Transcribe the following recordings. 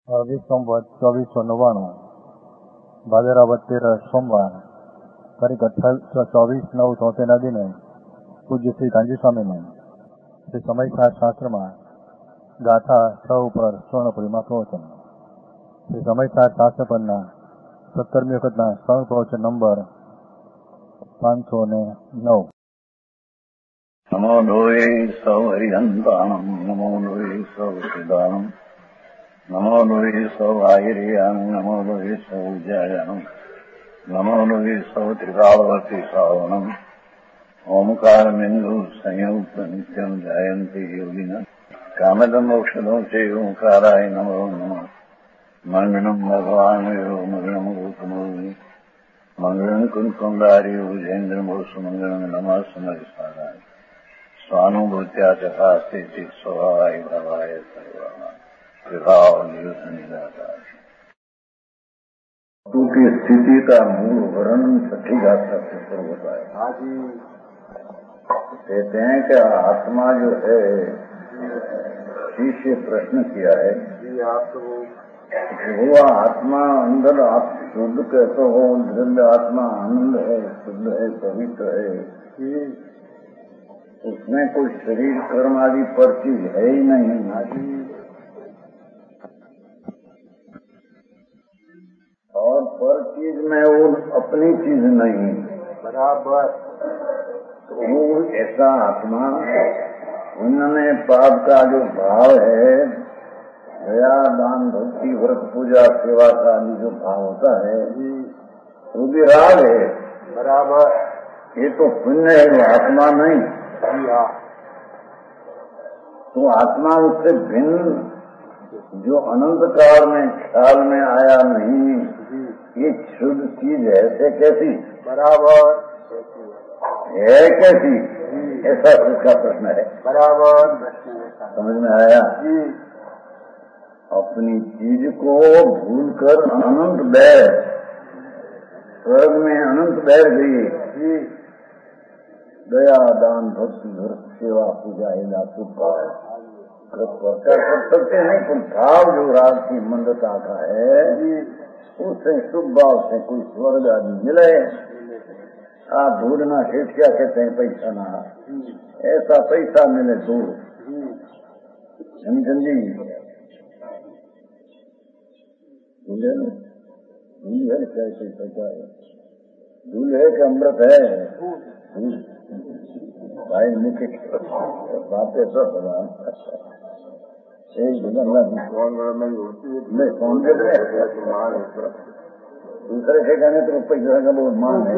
संवत 2499 भादरावद 13 सोमवार तारीख 28/24/9 દિને પૂજ્ય શ્રી કાંજી સ્વામીને શ્રી સમયસાર શાસ્ત્રમાં ગાથા 6 ઉપર સ્વર્ણપુરીમાં પ્રવચન. શ્રી સમયસાર શાસ્ત્ર પરના 17મી વખતના સ્વર્ણ પ્રવચન નંબર 509. નમો લોહે સૌ હરિહંતાણમ નમો લોહે સૌ સિદ્ધાણમ નમો લોહે સૌ આયર્યાણમ નમો લોહે સૌ જયાણમ નમો લોહે સૌ ત્રિકાળવતી શ્રાવણમ ઓમકારમિંદુ સંયુક્ત નિત્યમ જાયંતિ યોગિના કામદમ મોક્ષદો છે ઓંકારાય નમો નમઃ. મંગળમ ભગવાન મંગળમ ગૌતમોની મંગળમ કુંકુંડારી ઉજેન્દ્રમો સુમંગળમ નમઃ સમરિસારાય स्वानुभूत्या चकास्ते चित स्वभावाय भवाय सर्वमा विभाव की स्थिति का मूल वर्णन छठी गाथा से शुरू होता है. कहते हैं कि आत्मा जो है, शिष्य प्रश्न किया है वो आत्मा अंदर आप शुद्ध कहते हो, दिव्य आत्मा आनंद है, शुद्ध है, पवित्र है, उसमें कोई शरीर कर्म आदि पर चीज है ही नहीं. और पर चीज में वो अपनी चीज नहीं बराबर. तो वो ऐसा आत्मा, उन्होंने पाप का जो भाव है, दया दान भक्ति व्रत पूजा सेवा का जो भाव होता है वो भी राग है बराबर. ये तो पुण्य है, वो आत्मा नहीं. तो आत्मा उससे भिन्न जो अनंत काल में ख्याल में आया नहीं, ये शुद्ध चीज है से कैसी बराबर है, कैसी ऐसा उसका प्रश्न है बराबर. समझ में आया? अपनी चीज को भूलकर अनंत बैर, स्वर्ग में अनंत बैर गई. दया दान भक्ति व्रत सेवा पूजा हिला कर सकते हैं, पर भाव जो राग की मंदता का है उससे शुभ भाव से कोई स्वर्ग आदि मिले. आप ढूंढना शेष क्या कहते हैं, पैसा ना, ऐसा पैसा मिले तो समझी दूल्हे क्या पैसा है, दूल्हे का अमृत है भाई. मुख्य बातें सब दूसरे के कहने तो पैसा का बहुत मान है.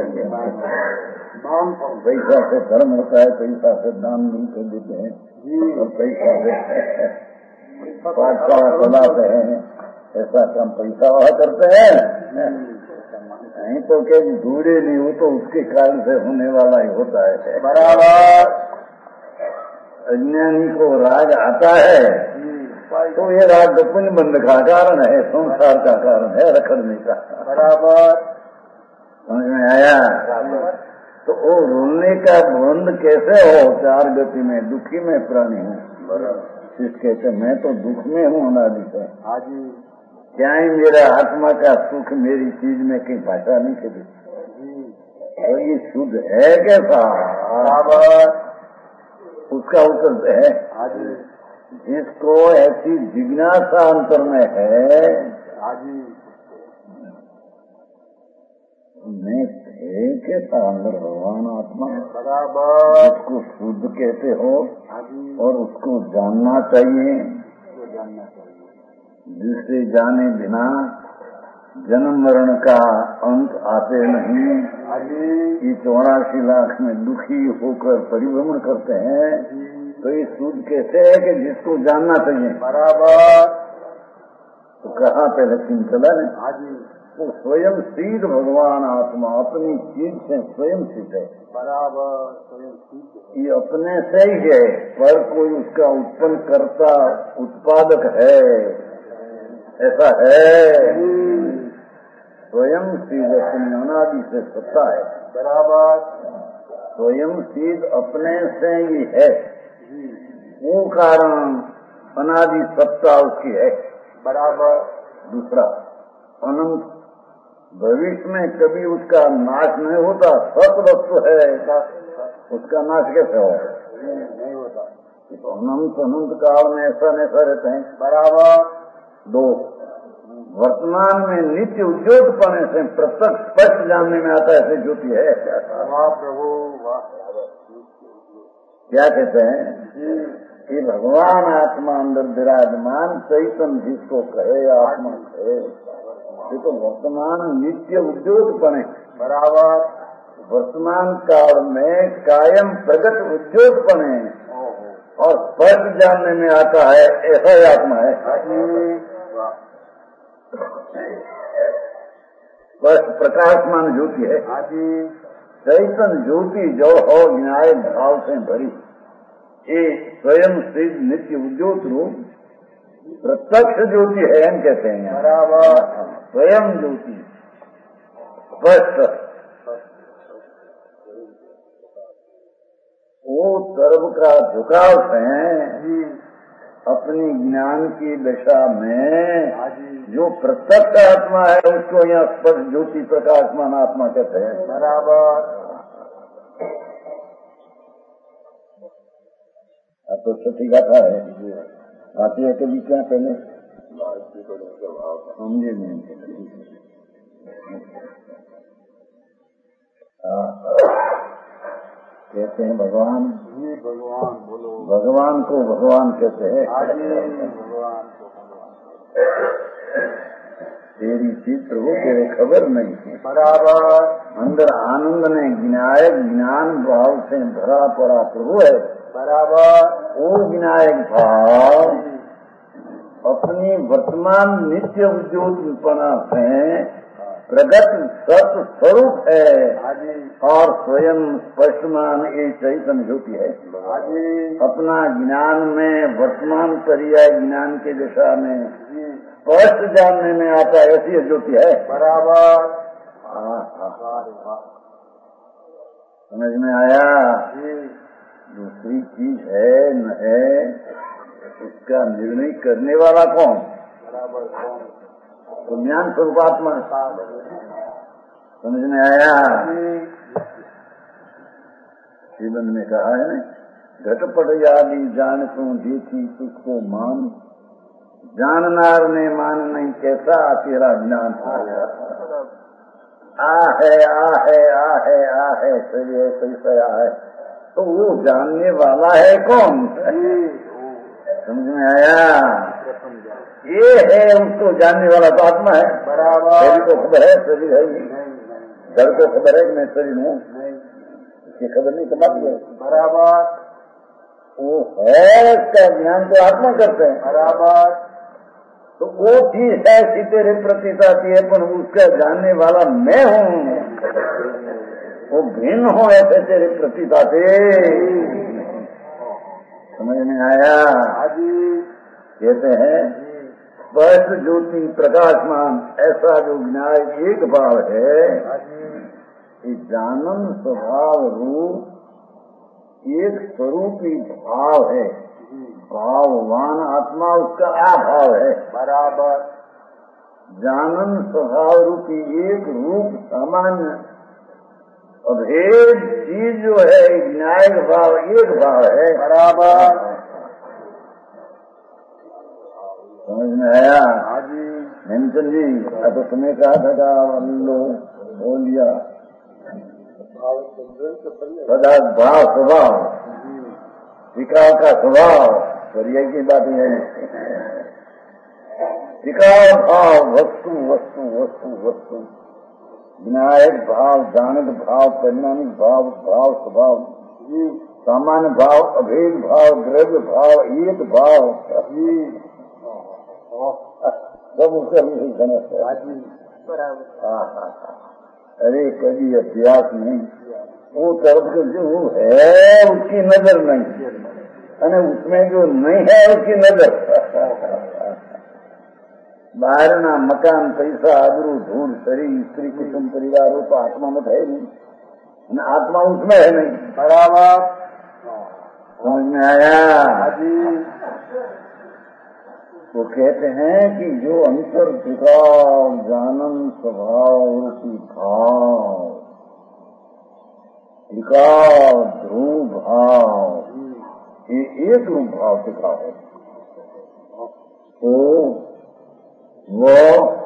पैसा से धर्म होता है, पैसा से दान मिल कर देते हैं, और पैसा से पाठशाला चलाते हैं. ऐसा काम पैसा वाला करते हैं नहीं तो क्या ढूंढे नहीं हो तो उसके कारण से होने वाला ही होता है बराबर. अज्ञानी को राग आता है तो ये राग पुण्य बंध का कारण है, संसार का कारण है, रखड़ने का बराबर. समझ में आया? तो वो रोने का बंध कैसे हो? चार गति में दुखी में प्राणी हूँ. कहते मैं तो दुख में हूँ अनादि से. क्या ही मेरा आत्मा का सुख मेरी चीज में कहीं भाषा नहीं चली. और ये शुद्ध है कैसा बराबर? उसका उत्तर है जिसको ऐसी जिज्ञासा अंतर में है मैं थे कैसा अंदर भगवान आत्मा बराबर, उसको शुद्ध कहते हो और उसको जानना चाहिए. जिससे जाने बिना जन्म मरण का अंत आते नहीं. ये 84 लाख में दुखी होकर परिभ्रमण करते हैं, तो ये शुद्ध कैसे है कि जिसको जानना चाहिए बराबर. तो कहा पहले चला ने वो स्वयं सिद्ध भगवान आत्मा अपनी चीज से स्वयं सिद्ध है बराबर. ये अपने से ही है, पर कोई उसका उत्पन्न करता उत्पादक है ऐसा है. स्वयं सिद्ध अपनी अनादि से सत्ता है बराबर. स्वयं सिद्ध अपने से ही है, वो कारण अनादि सत्ता उसकी है बराबर। दूसरा, अनंत भविष्य में कभी उसका नाश नहीं होता, सत वस्तु है, उसका नाश कैसे हो? नहीं होता। तो अनंत अनंत काल में ऐसा नैसा रहते हैं। बराबर। दो, वर्तमान में नित्य उद्योगपने से प्रत्यक्ष स्पष्ट जानने में आता है, ऐसे ज्योति है। वाह प्रभु वाह। क्या कहते हैं कि भगवान आत्मा अंदर विराजमान चैतन्य जिसको कहे आत्मा कहे, ये तो वर्तमान नित्य उद्योगपने। बराबर। वर्तमान काल में कायम प्रगट उद्योगपने और स्पष्ट जानने में आता है, ऐसा ही आत्मा है। स्पष्ट प्रकाशमान ज्योति है। चैतन्य ज्योति जो हो न्याय भाव से भरी, ये स्वयं सिद्ध नित्य उद्योग रूप प्रत्यक्ष ज्योति है, हम कहते हैं। बराबर। स्वयं ज्योति स्पष्ट, वो सर्व का झुकाव है अपनी ज्ञान की दशा में जो प्रत्यक्ष आत्मा है, उसको यहाँ स्पष्ट ज्योति प्रकाशमान आत्मा कहते हैं। बराबर। अब तो छठी गाथा है, आती है कभी क्या पहले समझे नहीं। कहते हैं भगवान, भगवान बोलो, भगवान को भगवान कहते हैं। भगवान को तेरी चित्र हो, तेरे खबर नहीं। बराबर। अंदर आनंद ने विनायक ज्ञान भाव से भरा पड़ा प्रभु है। बराबर। वो विनायक भाव अपनी वर्तमान नित्य उद्योगपना से प्रगट सत स्वरूप है और स्वयं स्पष्टमान ये चैतन्य ज्योति है। अपना ज्ञान में वर्तमान पर्याय ज्ञान के दिशा में स्पष्ट जानने में आता है, ऐसी ज्योति है। बराबर। समझ में आया? दूसरी चीज है न है, उसका निर्णय करने वाला कौन? बराबर। तो ज्ञान स्वरूपात्मा। समझ में आया? जीवन में कहा है न, घटपट आदि जान तू देखी तुझको मान, जाननार ने मान नहीं कैसा तेरा ज्ञान। आ है सही है, तो वो जानने वाला है कौन? समझ में आया? ये है उसको जानने वाला तो आत्मा है। बराबर। शरीर को खबर है, शरीर है ही। घर को खबर है कि मैं शरीर हूँ, इसकी खबर नहीं कमाती है। बराबर। वो है, इसका ज्ञान तो आत्मा करते हैं। बराबर। तो वो चीज है कि तेरे प्रतीत आती है, पर उसका जानने वाला मैं हूँ, वो भिन्न हो ऐसे तेरे प्रतीत आते। समझ में आया? कहते हैं स्पष्ट ज्योति प्रकाशमान, ऐसा जो ज्ञान एक भाव है, ये जानन स्वभाव रूप एक स्वरूपी भाव है। भाववान आत्मा उसका अभाव है। बराबर। जानन स्वभाव रूपी एक रूप सामान्य अभेद चीज जो है, न्याय भाव एक भाव है। बराबर। समझ में आया? हेमचंद जी, तो तुम्हें कहा था लो बोल दिया सदा भाव स्वभाव, टिकाव का स्वभाव, पर्याय की बात है। टिकाव भाव वस्तु वस्तु वस्तु वस्तु, विनायक भाव, जानक भाव, परिणामिक भाव, भाव स्वभाव, सामान्य भाव, अभेद भाव, द्रव्य भाव, एक भाव, सब उसका भी समझता है। अरे कभी अभ्यास नहीं, वो तरफ के जो है उसकी नजर नहीं, अरे उसमें जो नहीं है उसकी नजर। बाहर ना मकान, पैसा, आबरू, धूल, शरीर, स्त्री, कुटुंब, परिवार, वो तो आत्मा में है नहीं, आत्मा उसमें है नहीं। बराबर। समझ में आया? वो कहते हैं कि जो अंतर त्रिकाल जानन स्वभाव रूपी भाव, त्रिकाल ध्रुव भाव, ये एक रूप भाव टिका है, तो वो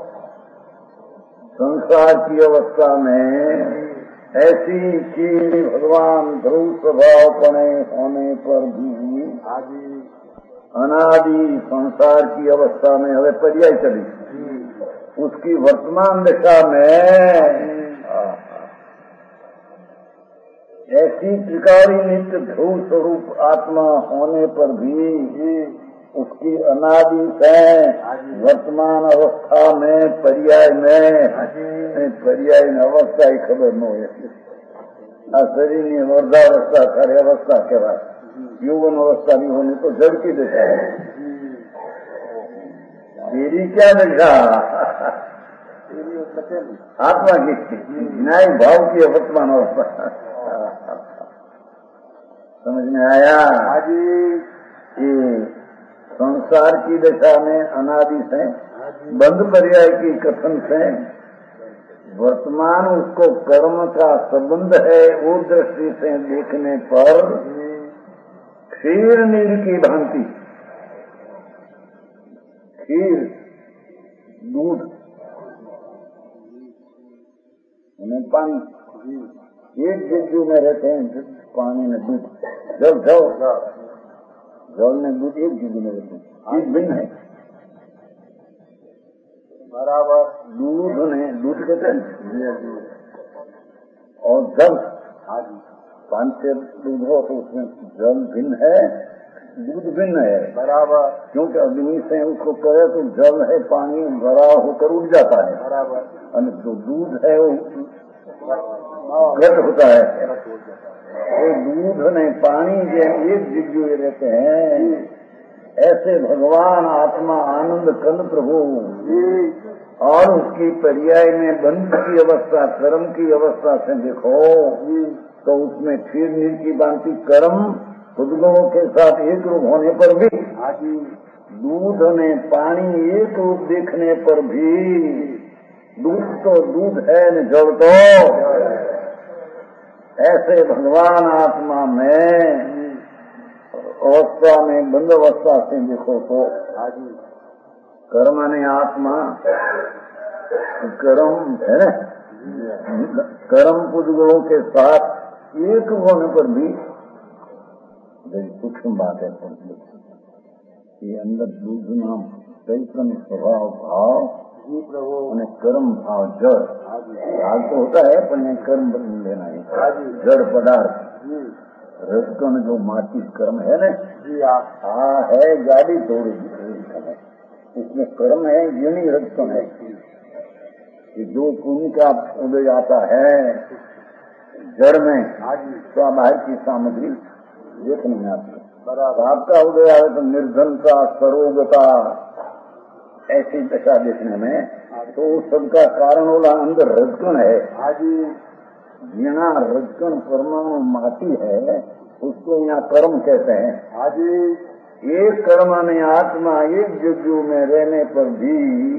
संसार की अवस्था में ऐसी चीज भगवान ध्रुव स्वभाव पने होने पर भी अनादि संसार की अवस्था में हमें पर्याय चली, उसकी वर्तमान दिशा में ऐसी त्रिकाली नित्य ध्रुव स्वरूप आत्मा होने पर भी उसकी अनादि से वर्तमान अवस्था में पर्याय अवस्था ही खबर न हो। आ शरीर ની વર્ધાવસ્થા ખરે અવસ્થા કહેવાય, यौवन अवस्था नहीं होने तो जड़ की दिशा है। तेरी क्या दिशा? आत्मा की न्याय भाव की वर्तमान अवस्था। समझ में आया? ये संसार की दिशा में अनादि से बंद पर्याय की कथन से वर्तमान उसको कर्म का संबंध है, वो दृष्टि से देखने पर क्षीर नीर की भांति, खीर दूध पानी एक जिज्जू में रहते हैं, पानी में दूध, जल में दूध एक जिज्जू में रहते हैं, एक भिन्न है बराबर। दूध कहते हैं और जल, पानी से दूध हो तो उसमें जल भिन्न है, दूध भिन्न है बराबर, क्योंकि अग्नि से उसको करे तो जल है, पानी भरा होकर उड़ जाता है बराबर, और जो दूध है वो घट होता है। वो दूध नहीं पानी जो एक जिज्जू रहते हैं, ऐसे भगवान आत्मा आनंद कंद प्रभु और उसकी पर्याय में बंध की अवस्था, कर्म की अवस्था से देखो तो उसमें क्षीर नीर की भांति कर्म खुदगुणों के साथ एक रूप होने पर भी, दूध ने पानी एक रूप देखने पर भी, दूध तो दूध है न जल तो, ऐसे भगवान आत्मा में अवस्था में बंद अवस्था से देखो तो कर्म ने आत्मा, कर्म है न, कर्म पुद्गुणों के साथ एक होने पर भी सूक्ष्म बात है। ये अंदर दूध नाम चैतन्य स्वभाव भाव અને कर्म भाव जड़ भाग तो होता है, पर नहीं कर्म बदल लेना है, जड़ पदार्थ रजकण जो माटी कर्म है न, है गाड़ी थोड़ी इसमें कर्म है, गिनी रजकण है कि जो पुण्य का उदय आता है जड़ में तो बाहर की सामग्री देखने में आती है। आपका उदय आवे तो निर्धनता, सरोगता, ऐसी दशा देखने में, तो उस सबका कारण वाला अंदर रजकण है, जीना रजकण परमाणु माटी है, उसको यहाँ कर्म कहते हैं। एक कर्म ने आत्मा एक जिज्जू में रहने पर भी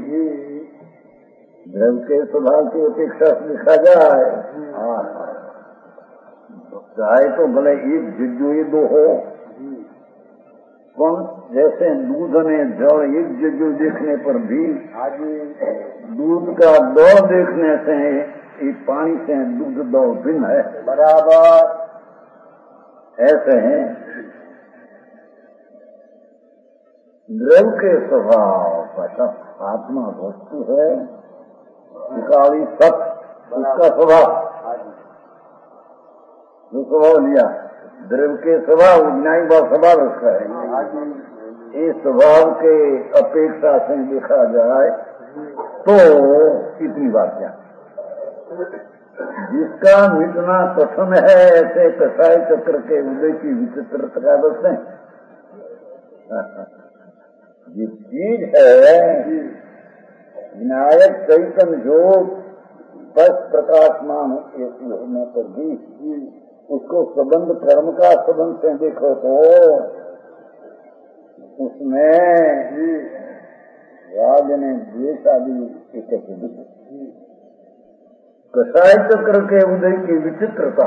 द्रव के स्वभाव की अपेक्षा से लिखा जाए, चाहे तो भले एक जिज्जू ही दो हो, कौन जैसे दूध ने जल एक जिज्जू देखने पर भी, दूध का दौड़ देखने से ये पानी से दूध दौड़ भिन्न है बराबर। ऐसे हैं द्रव के स्वभाव, आत्मा वस्तु है, त्रिकाली सत्य उसका स्वभाव, जो स्वभाव लिया द्रव के स्वभाव, न्यायिक भाव स्वभाव उसका है। इस स्वभाव के अपेक्षा से देखा जाए तो इतनी बात क्या, जिसका मिटना कथन है, ऐसे कसाई चक्र के उदय की विचित्रता का दर्शन जिस चीज है विनायक चैतन्य जो बस प्रकाशमान होने पर भी उसको संबंध कर्म का संबंध से देखो तो उसमें राज ने द्वेष आदि इकट्ठे कसाय चक्र के उदय की विचित्रता।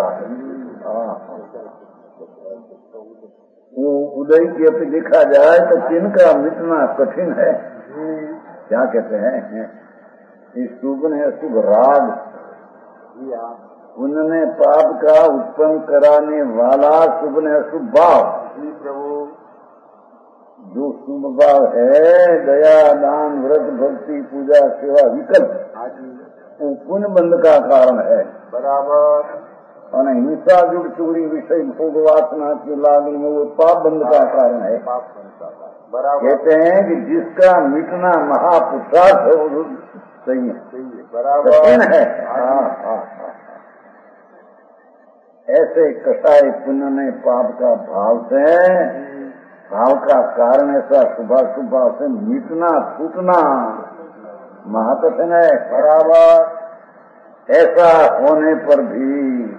वो उदय की अपनी देखा जाए तो तिनका मिटना कठिन है। क्या कहते हैं, इस शुभ ने अशुभ राग, उन्होंने पाप का उत्पन्न कराने वाला शुभ ने अशुभ भाव। प्रभु जो शुभ भाव है, दया दान व्रत भक्ति पूजा सेवा विकल्प, वो पुण्य बंध का कारण है। बराबर। और हिंसा जुड़ चोरी विषय भोग वासना की लागन में वो पाप बंध का कारण है। कहते हैं कि जिसका मिटना महापुरुषार्थ है वो सही है, बराबर है। ऐसे कसाई पुण्य ने पाप का भाव से, भाव का कारण ऐसा सुबह सुबह से मिटना फूटना महाकठिन है। बराबर। ऐसा होने पर भी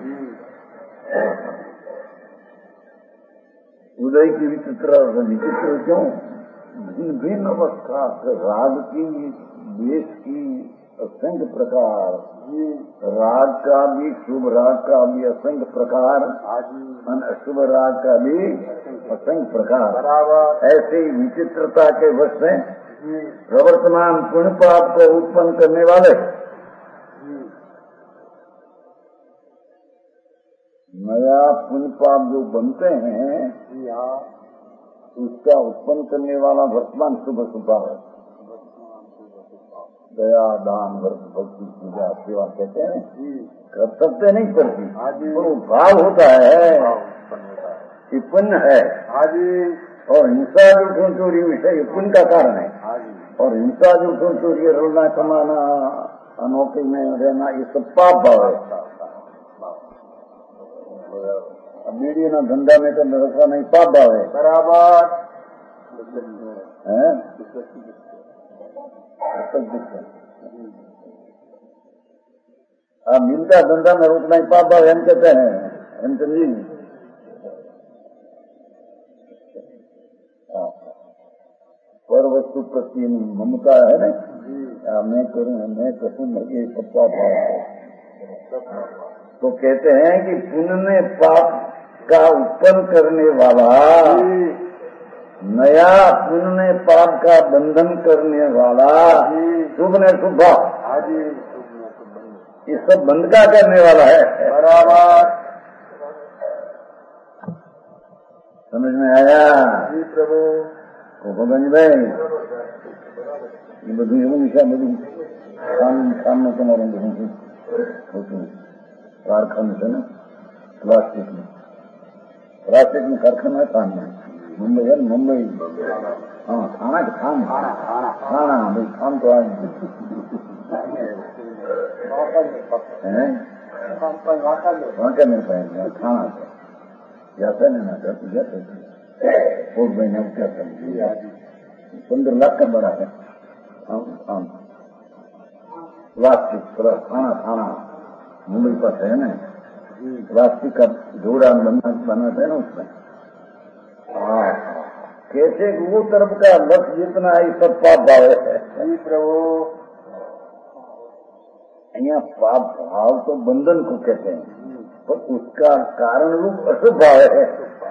उदय की विचित्र क्यों? भिन्न भिन्न अवस्था राग की, द्वेष की असंख्य प्रकार, राग का भी शुभ राग का भी असंख्य प्रकार, अशुभ राग का भी असंख्य प्रकार। ऐसी विचित्रता के वश से प्रवर्तमान पुण्य पाप को उत्पन्न करने वाले नया पुण्य पाप जो बनते हैं, उसका उत्पन्न करने वाला वर्तमान शुभ स्वभाव है। दया दान व्रत भक्ति पूजा सेवा कहते हैं, कर सकते नहीं करती, वो भाव होता है कि पुण्य है। और हिंसा जो चोरी विषय पुण्य का कारण है। और हिंसा जो चोरी रोना कमाना अनौखी में रहना ये सब पाप भाव है। अब बीड़ी ना धंधा में तो रखा नहीं पाप भाव है। बराबर है। अब मिल का धंधा में रोकना ही पाप भाव हम कहते हैं, हम समझी। पर वस्तु प्रति ममता है ना, मैं करूँ मैं कहूँ ये सब पाप भाव है। तो कहते हैं कि पुण्य ने पाप का उत्पन्न करने वाला, नया पुण्य ने पाप का बंधन करने वाला शुभ ने शुभ भाव, ये सब बंध का करने वाला है। बराबर। समझ में आया? जी प्रभु। भगवान भाई ये બધું એવું છે, બધું કામ में તમારું होતું कारखाना है ना, प्लास्टिक में कारखाना है काम में। मुंबई है, मुंबई। हाँ, खाना भाई खान तो आज वहाँ क्या मिल पाएंगे खाना तो जाता नहीं ना जाते बहुत महीने क्या करेंगे। 15 लाख का बड़ा है प्लास्टिक खाना मुंबई पास है ना, प्लास्टिक का जोड़ा बनाते हैं ना उसमें। कैसे वो तरफ का लक्ष्य जितना है सब पाप भाव है। प्रभु यहाँ पाप भाव तो बंधन को कहते हैं, तो उसका कारण रूप अशुभ भाव है।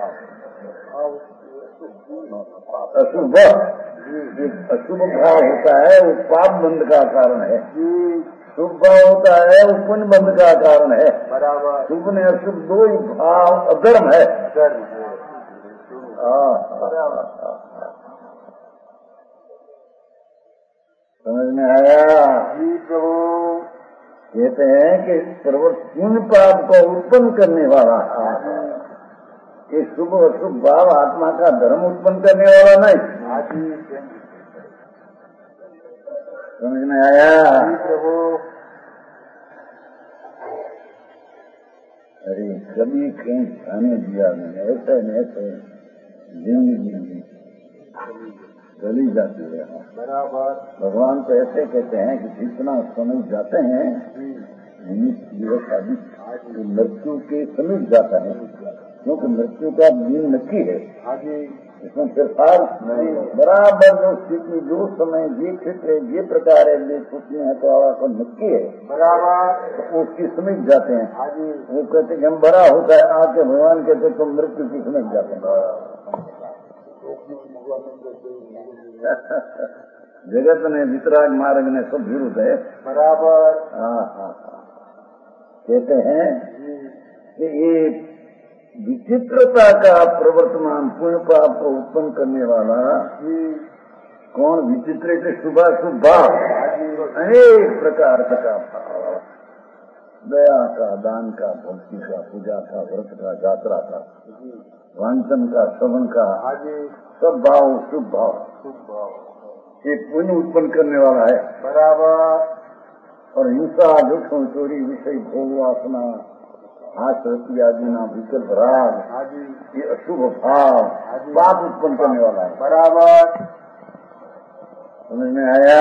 अशुभ अशुभ भाव होता है वो पाप बंध का कारण है। शुभ भाव होता है वो पुण्य बंध का कारण है। बराबर। शुभ ने अशुभ दो ही भाव अधर्म है। समझ में आया? जी प्रभु। कहते हैं कि पुण्य पाप को उत्पन्न करने वाला ये शुभ अशुभ भाव आत्मा का धर्म उत्पन्न करने वाला नहीं। समझ में आया? प्रभु। अरे कभी कहीं खाने दिया मैंने ऐसे न ऐसे जिंदगी चली जाती है। बराबर। भगवान तो ऐसे कहते हैं कि जितना समय जाते हैं मृत्यु के समीप जाता है, क्योंकि मृत्यु का दिन नक्की है। इसमें फिरफार नहीं, बराबर जो स्थिति जो समय ये क्षेत्र ये प्रकार है ये सोचने है तो आवाज नक्की है बराबर, तो उसकी समीप जाते हैं। वो कहते कि हम बड़ा होता है आके भगवान कहते तो मृत्यु की समीप जाते हैं। जगत ने वितराग मार्ग ने सब विरुद्ध है बराबर। हाँ, कहते हैं कि ये विचित्रता का प्रवर्तमान पुण्य पाप को उत्पन्न करने वाला कौन विचित्र के शुभाशुभ भाव, अनेक प्रकार का भाव, दया का, दान का, भक्ति का, पूजा का, व्रत का, यात्रा का, वांचन का, श्रवण का, सब भाव शुभ भाव ये पुण्य उत्पन्न करने वाला है बराबर। और हिंसा, दुख, चोरी, विषय, भोग, वासना, आसक्ति आदि ना विकल्प राग ये अशुभ भाव पाप उत्पन्न करने वाला है बराबर। समझ में आया?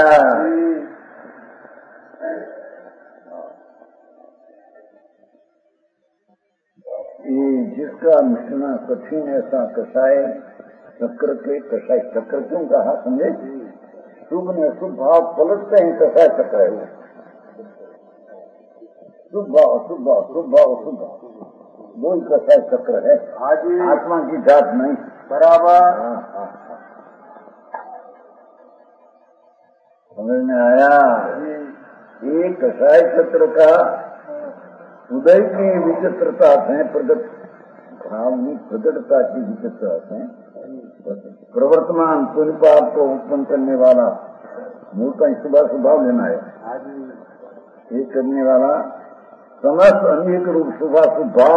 ये जिसका मिटना कठिन ऐसा कषाय चक्र के कषाय चक्र क्यों कहा समझे? शुभ ने अशुभ भाव पलटते हैं, कषाय चक्र है वो। शुभ भाव अशुभ भाव, शुभ भाव अशुभ भाव, दो ही कषाय चक्र है, आत्मा की जात नहीं बराबर। समझ में आया? एक कषाय चक्र का उदय की विचित्रता है, प्रगट भावनी प्रगटता की विचित्रता है, प्रवर्तमान पुण्य पाप को उत्पन्न करने वाला मूल का सुबह स्वभाव लेना है, ये करने वाला समस्त अनेक रूप शुभा स्वभाव,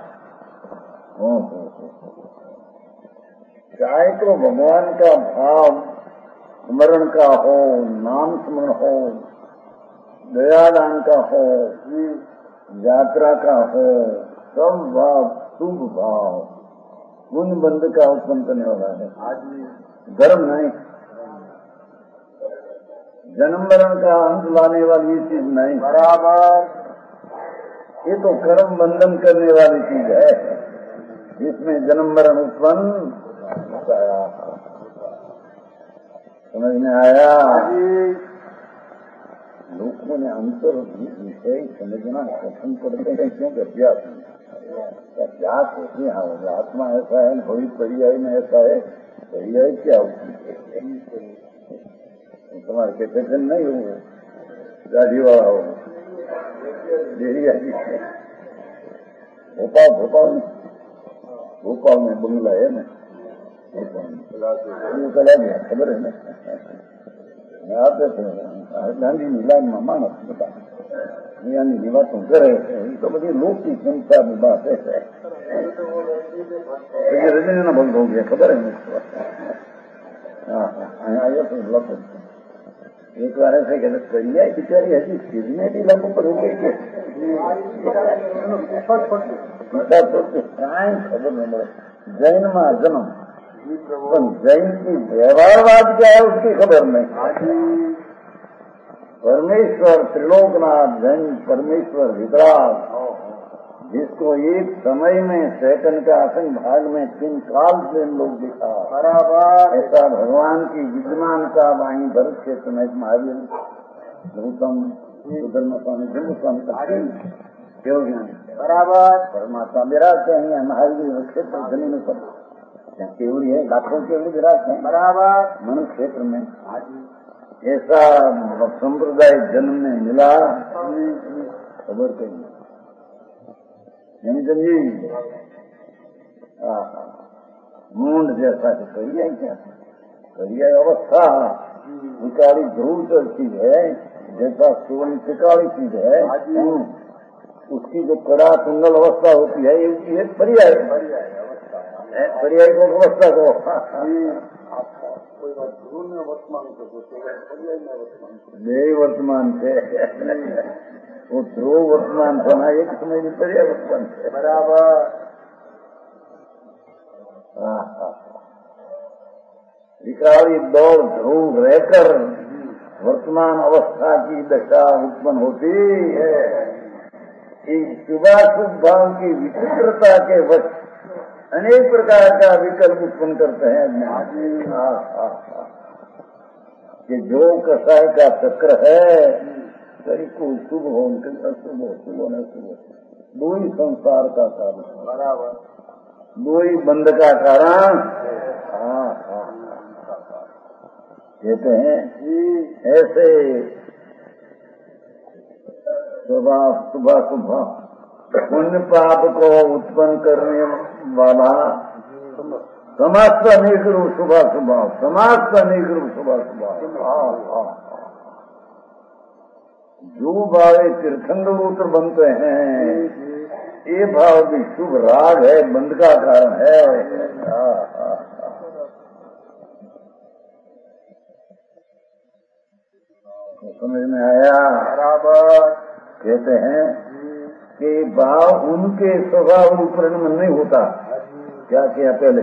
चाहे तो भगवान का भाव स्मरण का हो, नाम स्मरण हो, दयादान का हो, यात्रा का हो, सब भाव शुभ भाव पुण्य बंध का उत्पन्न करने वाला है, धर्म नहीं, जन्म मरण का अंत लाने वाली ये चीज नहीं बराबर। ये तो कर्म बंधन करने वाली चीज है, जिसमें जन्म मरण उत्पन्न होता है। समझ में आया? लोगों ने अंतर विषय समझना कठिन करते हैं क्योंकि अभ्यास होती है। आत्मा ऐसा है, भविष्य पर्याय में ऐसा है, पर्याय क्या होती है? तुम्हारे कहते नहीं हो गाड़ी वाला हो भोपाल में बंगला है ना, चला गया खबर है ना, आते थे गांधी लाइन में मानस बता ની વાતો કરે તો બધી લોકની સંસ્થાની વાત है। રજનીના બંધ हो गया खबर है? आया तो लग एक बार ऐसे कहते करिया बिचारी हजी सिरने भी लंबू पर हो गई खबर नहीं મળે। जैन में जन्म जैन की व्यवहारवाद क्या है उसकी खबर नहीं। परमेश्वर त्रिलोकनाथ जैन परमेश्वर वितराग, जिसको एक समय में सेकंड का असंग भाग में 3 काल से लोग दिखा बराबर, ऐसा भगवान की विद्यमानता वहीं भरत क्षेत्र में महावीर गौतम सुधर्म स्वामी जम्मू स्वामी क्यों बराबर परमात्मा विराजते हैं। महावीर क्षेत्र जमीन पर केवड़ी है, लाखों केवड़ी विराजते हैं बराबर मनुष्य क्षेत्र में। ऐसा संप्रदाय जन्म में मिला खबर कही जी मूंड जैसा कि करिया क्या करिया अवस्था निकाली ध्रुव चीज है, जैसा सुवर्ण टिकाली चीज है, उसकी जो कड़ा कुंडल अवस्था होती है ये पर्याय पर्याय को अवस्था को वर्तमान थे वो ध्रुव वर्तमान बना एक समय में पर्याय वर्तमान थे बराबर। विकारी दौड़ ध्रुव रहकर वर्तमान अवस्था की दशा उत्पन्न होती है। शुभाशुभ भाव की विचित्रता के वश अनेक प्रकार का विकल्प उत्पन्न करते हैं अज्ञान। कि जो कसाय का चक्र है, कहीं कोई शुभ हो, अशुभ हो, शुभ हो न शुभ हो, दो ही संसार का कारण, बराबर दो ही बंध का कारण। कहते हैं ऐसे सुबह पुण्य पाप को उत्पन्न करने वाला समस्त अनेक रूप सुबह समस्त अनेक रूप सुबह जो भावे तीर्थंग गोत्र बनते हैं, ये भाव भी शुभ राग है, बंध का कारण है। समझ में आया? बराबर। कहते हैं कि भाव उनके स्वभाव ऊपर नहीं होता। क्या किया पहले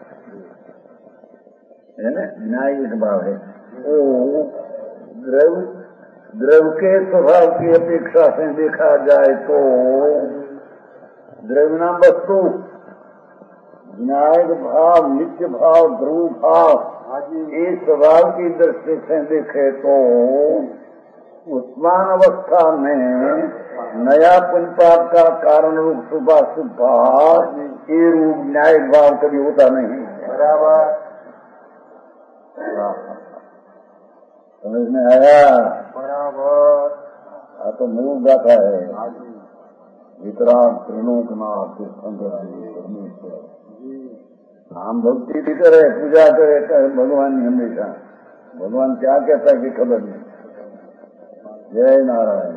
है ना, न्यायिक भाव है। ओ द्रव्य के स्वभाव की अपेक्षा से देखा जाए तो द्रव्य नाम वस्तु, न्यायिक भाव, नित्य भाव, ध्रुव भाव, ये स्वभाव की दृष्टि से देखे तो उस्मान अवस्था में नया पुण्यपाप का कारण रूप शुभाशुभ भाव, ये रूप न्यायिक भाव कभी होता नहीं। बराबर। समझ में आया? बराबर। तो मूल गाथा है, वितराग त्रिलोकनाथ परमेश्वर। हम भक्ति भी करे, पूजा करे भगवान, हमेशा भगवान क्या कहता है कि खबर नहीं। जय नारायण।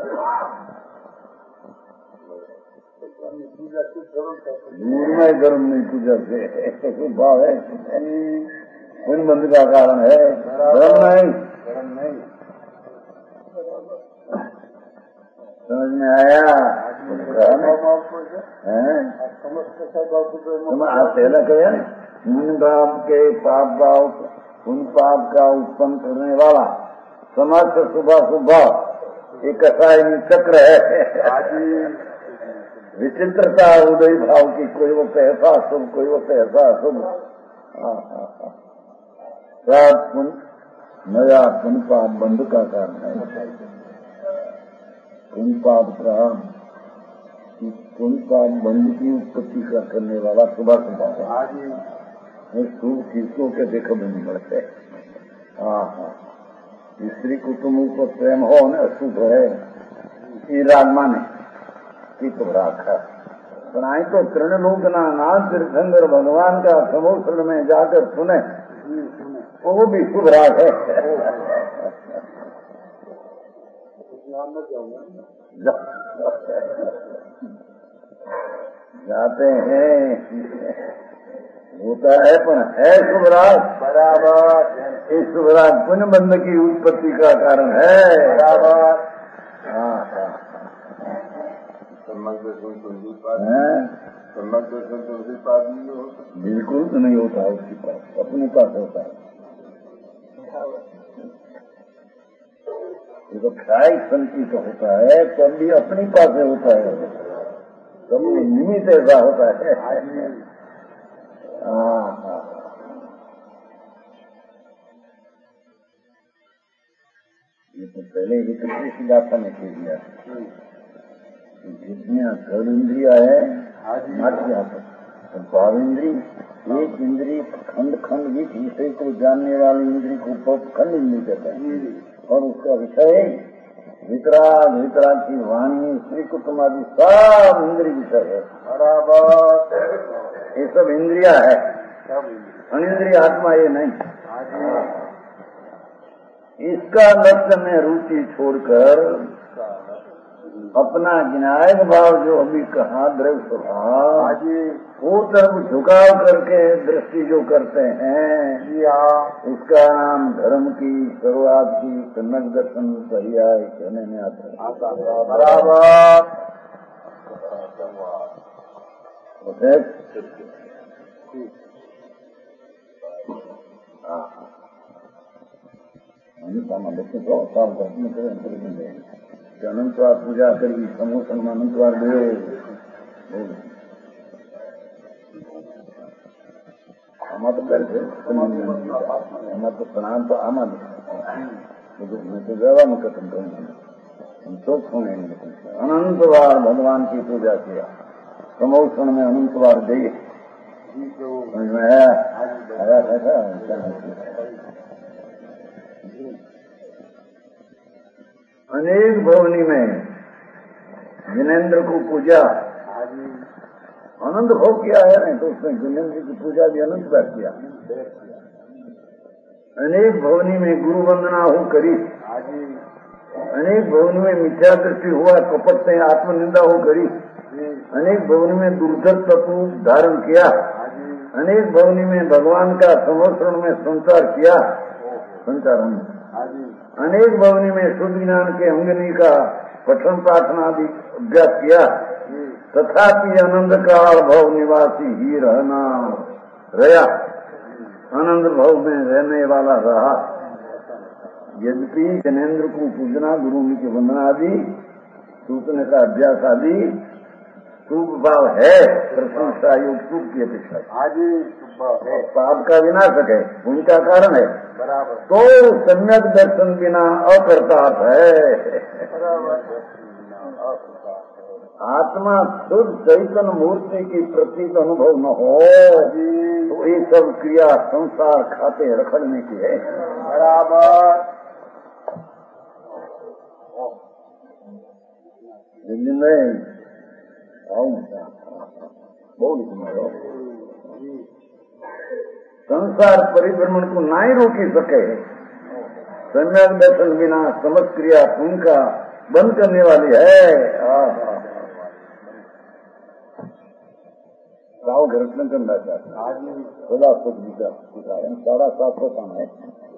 दूर में गर्म नहीं पूजा से भाव है, उन बंद का कारण है, गर्म नहीं। समझ में आया? पहला कहे उन भाव के पाप भाव, उन पाप का उत्पन्न करने वाला समस्त सुबह एक कसायनी चक्र है। विचित्रता उदय भाव की, कोई वक्त ऐसा शुभ, कोई वक्त ऐसा शुभ। नया पुण्य पाप बंध का कारण है। पुण्य पाप बंध की उत्पत्ति का करने वाला सुबह शुभ किसको के देखो नहीं बढ़ते। स्त्री कुटुंब को प्रेम हो न अशुभ है, ये राग माने कि तो राग है। बनाए तो तृण लोक नाथ तीर्थंकर भगवान का समुद्र में जाकर सुने, वो भी शुभ राग है। जाते हैं होता है, पर है शुभ राग। बराबर। इस शुभ राग पुण्य बंध की उत्पत्ति का कारण है। बराबर। बिल्कुल तो नहीं होता है उसके पास, अपने पास होता है। ये तो ख्याल संचित होता है, कभी अपनी पास होता है, कभी निमित्त ऐसा होता है। ये तो पहले ही कृष्ण गाथा में कह दिया, जितनी थर्ड इंद्रिया है भाव इंद्री, एक इंद्री खंड खंड विषय को जानने वाली इंद्री को खंड इंद्री कहते हैं, और उसका विषय वितराग की वाणी, श्री कुटुंब आदि सब इंद्रिय विषय है। बराबर। ये सब इंद्रिया है, अनिंद्रिय आत्मा ये नहीं। इसका लक्ष्य में रुचि छोड़कर अपना न्यायिक भाव जो अभी कहा द्रव्य स्वभाव, वो तरफ झुकाव करके दृष्टि जो करते हैं, उसका नाम धर्म की शुरुआत की सम्यक दर्शन पर्याय कहने में आता है। बराबर। अनंतवार पूजा करी, समूह सन्मान अनंतवार दे करके तो प्रणाम तो आमा मैं तो व्यवहार खत्म करूंगा तो अनंत बार भगवान की पूजा किया प्रमोशन में अनंत बार दे समझ में आया था अनेक भवनी में जिनेन्द्र को पूजा अनंत भाव किया है नहीं तो उसने जिनेन्द्र की पूजा भी अनंत बार किया अनेक भवनी में गुरु वंदना हो करी अनेक भवन में मिथ्या दृष्टि हुआ कपट से आत्मनिंदा हो करी अनेक भवन में दुर्धर तत्व धारण किया अनेक भवनी में भगवान का समर्पण में संचार किया संचार अनेक भवनी में शुद्ध ज्ञान के अंगनी का पठन पाठन आदि अभ्यास किया तथापि आनंद काल भव निवासी ही रहना रहा आनंद भव में रहने वाला रहा यद्यपि जनेन्द्र को पूजना गुरु की वंदना आदि सूचने का अभ्यास आदि शुभ भाव है प्रशंसा योग शुभ की अपेक्षा पाप का विनाशक है उनका कारण है तो सम्यक दर्शन बिना अकर्तार्थ है आत्मा शुद्ध चैतन्य मूर्ति की प्रतीक अनुभव न हो तो ये सब क्रिया संसार खाते रखड़ने की है बराबर संसार परिभ्रमण को ना ही रोकी सके सम्यक दर्शन बिना समस्त क्रिया उनका बंद करने वाली है राव घरटन करना चाहता खुदा खुद विचार 750 काम है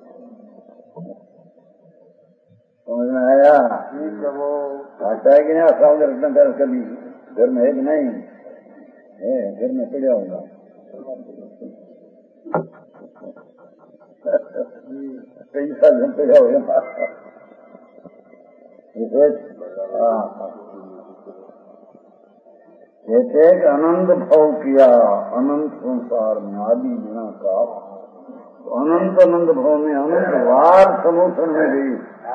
समझ में आया आता है कि नहीं राव घरटन कर कभी घर में है कि नहीं है घर में पड़ा होगा कई साल में पड़ा होगा कहते अनंत भाव किया अनंत संसार में आदि बिना का अनंत अनंत भाव में अनंत वार समोषण में गई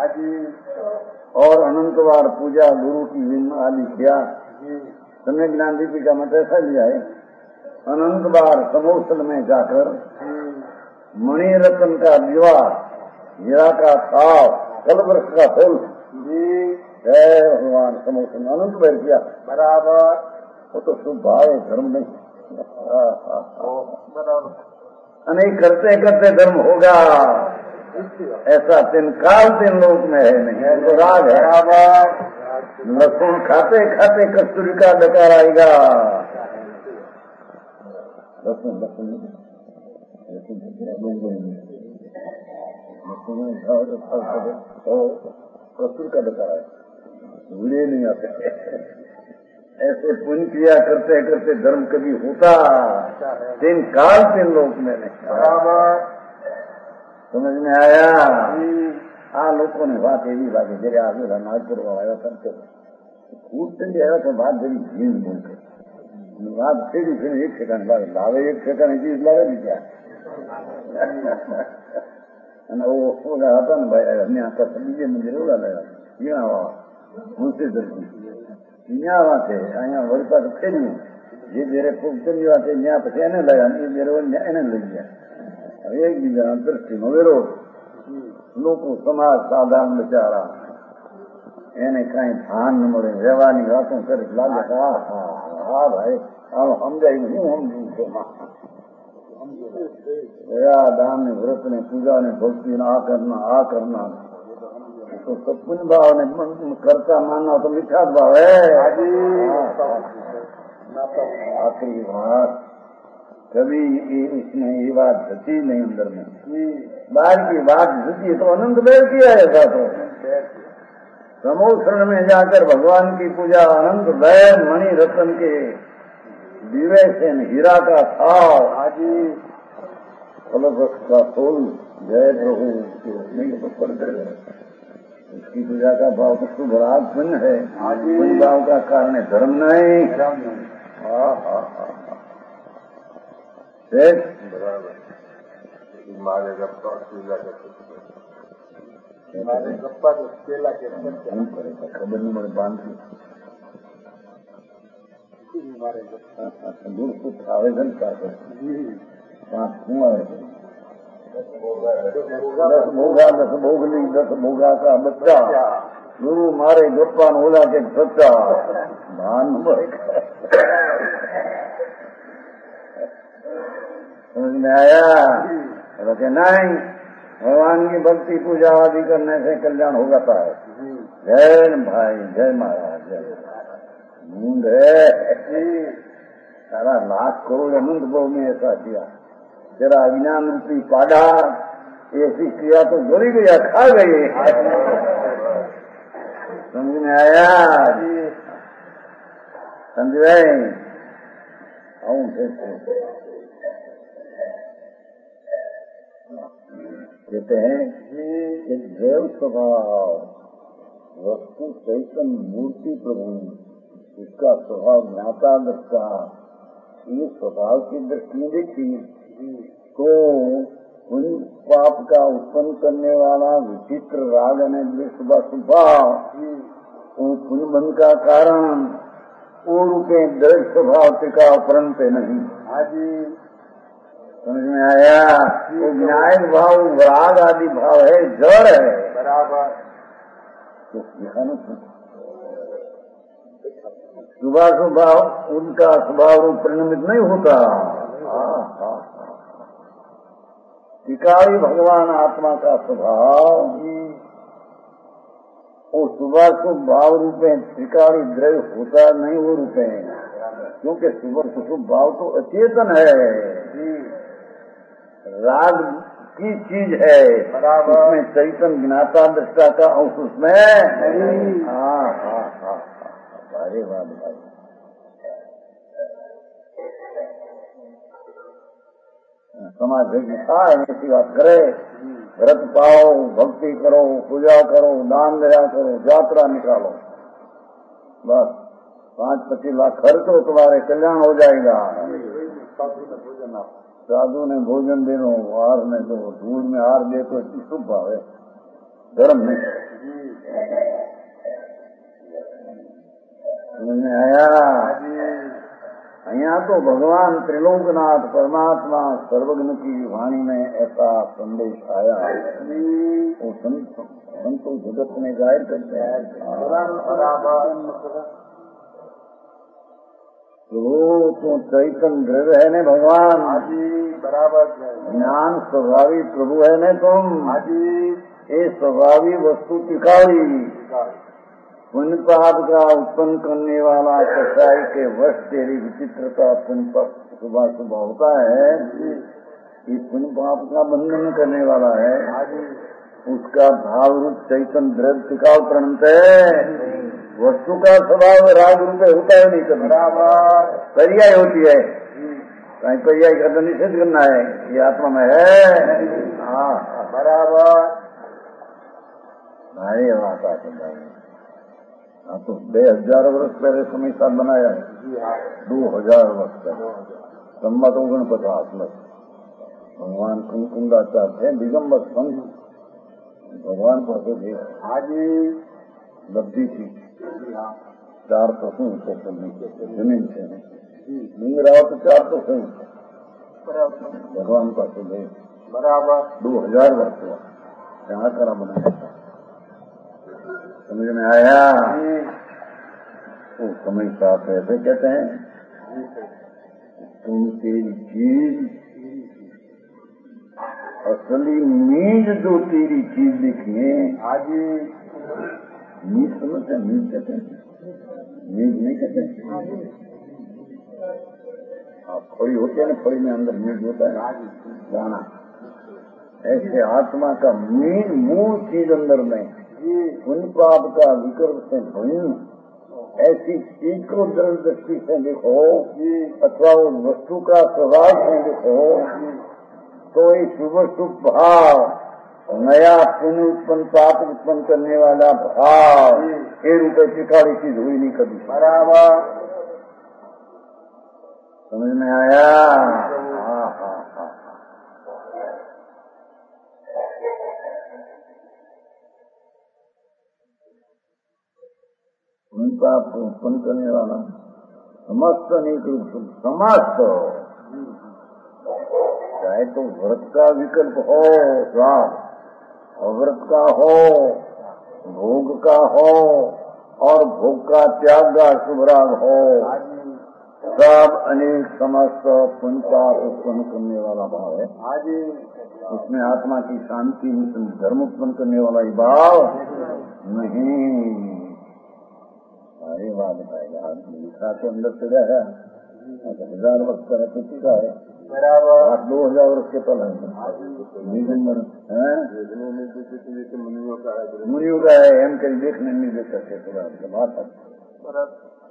और अनंत वार पूजा गुरु की आदि किया समय ज्ञान दीपी का मत ऐसा लिया है अनंत बार समोषण में जाकर मणि रत्न का विवाह हीरा का ताव फल वृक्ष का फूल जय भगवान समोषण अनंत बार किया बराबर वो तो शुभ भाव है धर्म नहीं अनेक करते करते धर्म होगा ऐसा तीन काल 3 लोक में है नहीं तो राग है लहसुन खाते खाते कस्तूरी का डकार आएगा लहसुन कस्तूर का डकार आएगा बुरे नहीं आते ऐसे पुण्य क्रिया करते करते धर्म कभी होता 3 काल 3 लोक में नहीं समझ में आया आ लोगों ने बात एवी लागे जरे आगे नागपुर आया करते खूब चली आया तो बात जरी भीड़ बोलते बात फिर एक सेकंड लागे लावे 1 सेकंड चीज लागे भी क्या वो आता ना भाई हमने आता बीजे मंदिर ओला लगा मुझसे दर्जी न्यावा थे अँ वही पास फेरू ये मेरे खूब चली बात न्या पी एने लगा मेरे એને લઈ ગયા એકબીજા દ્રષ્ટિનો વિરોધ લોકો સમાજ સાધારણ બિચારા એને કઈ ભાન ન મળે રહેવાની વાતો કરી લાગે હા ભાઈ સમજાય હું સમજુ दान ने व्रत ने पूजा ने भक्ति ने आ करना तो सब पुण्य भाव ने करता मानना तो मिठा भाव है आखिरी बात कभी इसमें ये बात घटी नहीं अंदर में बाहर की बात घटी तो अनंत बैर किया है तो समोषण में जाकर भगवान की पूजा अनंत बैर मणि रत्न के दिवे से हीरा का थाव फल का फूल जय प्रभु उसकी पूजा का भाव तो शुभ राग पुण्य है पुण्य भाव का कारण है धर्म नहीं मारे गप्पा केला के मारे गप्पा तो केला के करेगा खबर नहीं मेरे बांधती मारे गप्पा दूर कुछ आवेदन का दस भोगली 10 भोगा का बच्चा गुरु मारे गप्पा ओला के सच्चा भान समझ में आया? कहते नहीं, भगवान की भक्ति पूजा आदि करने से कल्याण हो जाता है। जय भाई, जय महाराज, जय मूंद है सारा लाख करोड़ अनंत भाव में ऐसा किया। तेरा अज्ञान रूपी पाड़ा ऐसी किया तो जली गया, खा गए। समझ में आया? समझे? कहते हैं कि देव स्वभाव वस्तु चैतन्य मूर्ति प्रभु, इसका स्वभाव ज्ञाता दृष्टा, ये स्वभाव की दृष्टि में देखी तो उन पाप का उत्पन्न करने वाला विचित्र राग ने स्वभाव पुण्य बंध का कारण वो रूपे दृढ़ स्वभाव टिका परंत नहीं। समझ में आया? वो विनायक भाव राग आदि भाव है, जड़ है बराबर। तो सुबह स्वभाव उनका स्वभाव रूप परिणमित नहीं होता। टिकावी भगवान आत्मा का स्वभाव वो सुबह शुभ भाव रूपे त्रिकाली द्रव्य होता नहीं, वो रूपे, क्योंकि सुबह शुभ भाव तो अचेतन है, राग की चीज है बराबर। उसमें चैतन्य ज्ञाता दृष्टा का अंश उसमें। हाँ हाँ हाँ, अरे बात भाई, समाज ऐसी बात करे, व्रत पाओ, भक्ति करो, पूजा करो, दान दया करो, यात्रा निकालो, बस 5-25 लाख खर्च हो, तुम्हारे कल्याण हो जाएगा। साधु ने भोजन देनो, हार ने दो, धूल में हार दे तो शुभ भाव है, धर्म नहीं। समझ में आया? यहाँ तो भगवान त्रिलोकनाथ परमात्मा सर्वज्ञ की वाणी में ऐसा संदेश आया, वो संतो जगत में जाहिर करते हैं। तो चैतन्य द्रव्य है ने भगवान बराबर, ज्ञान स्वभावी प्रभु है ने तुम, ये स्वभावी वस्तु टिकावी, पुण्य पाप का उत्पन्न करने वाला कसाई के वश तेरी विचित्रता पुण्य सुबह सुबह होता है, ये पुण्य पाप का बंधन करने वाला है, उसका भाव रूप चैतन्य द्रव्य टिकाव प्रणत है। वस्तु का स्वभाव राग रूप होता है नहीं, कभी पर्याय होती है, कहीं पर्याय का तो निषेध करना है, ये आत्मा में है। हाँ बराबर, भाई बात आते भाई। हाँ तो 2000 वर्ष पहले समय साथ बनाया है, 2000 वर्ष पहले, संमत 49 में भगवान कुंकुंदाचार्य थे, दिगंबर संत भगवान पर लब्धि थी, 4 पशु जमीन से लिंगराव तो 4 पशु भगवान का बराबर 2000 वर्ष हुआ, यहाँ करा बनाया था। समझ में आया? वो समय साथ ऐसे कहते हैं, तुम तेरी चीज असली मीज जो तेरी चीज दिखी, आज मीज समझते हैं, मीज कहते हैं, मीज नहीं कहते। आप फड़ी होती है ना, फड़ी में अंदर मीज होता है दाना, ऐसे आत्मा का मीज मूल चीज अंदर में पुण्य पाप का विकल्प से भूमि, ऐसी चीज को दृढ़ दृष्टि से देखो अथवा उस वस्तु का स्वभाव से देखो, तो ये शुभ शुभ भाव, नया पुण्य उत्पन्न पाप उत्पन्न करने वाला भाव, ये रूपये चिकाड़ी चीज हुई नहीं कभी बराबर। समझ में आया? पाप को उत्पन्न करने वाला समस्त अनेक रूप समस्त, चाहे तो व्रत का विकल्प हो, स्वाद अव्रत का हो, भोग का हो और भोग का त्याग का शुभराग हो, सब अनेक समस्त पुण्य पाप उत्पन्न करने वाला भाव है। उसमें आत्मा की शांति धर्म उत्पन्न करने वाला ही भाव नहीं। अरे बात बताएगा लिखा के अंदर चला है 1000 वर्ष का किसी का है बराबर 2000 वर्ष के पल है मुनियों का है। हम कहीं देखने नहीं दे सकते बात है।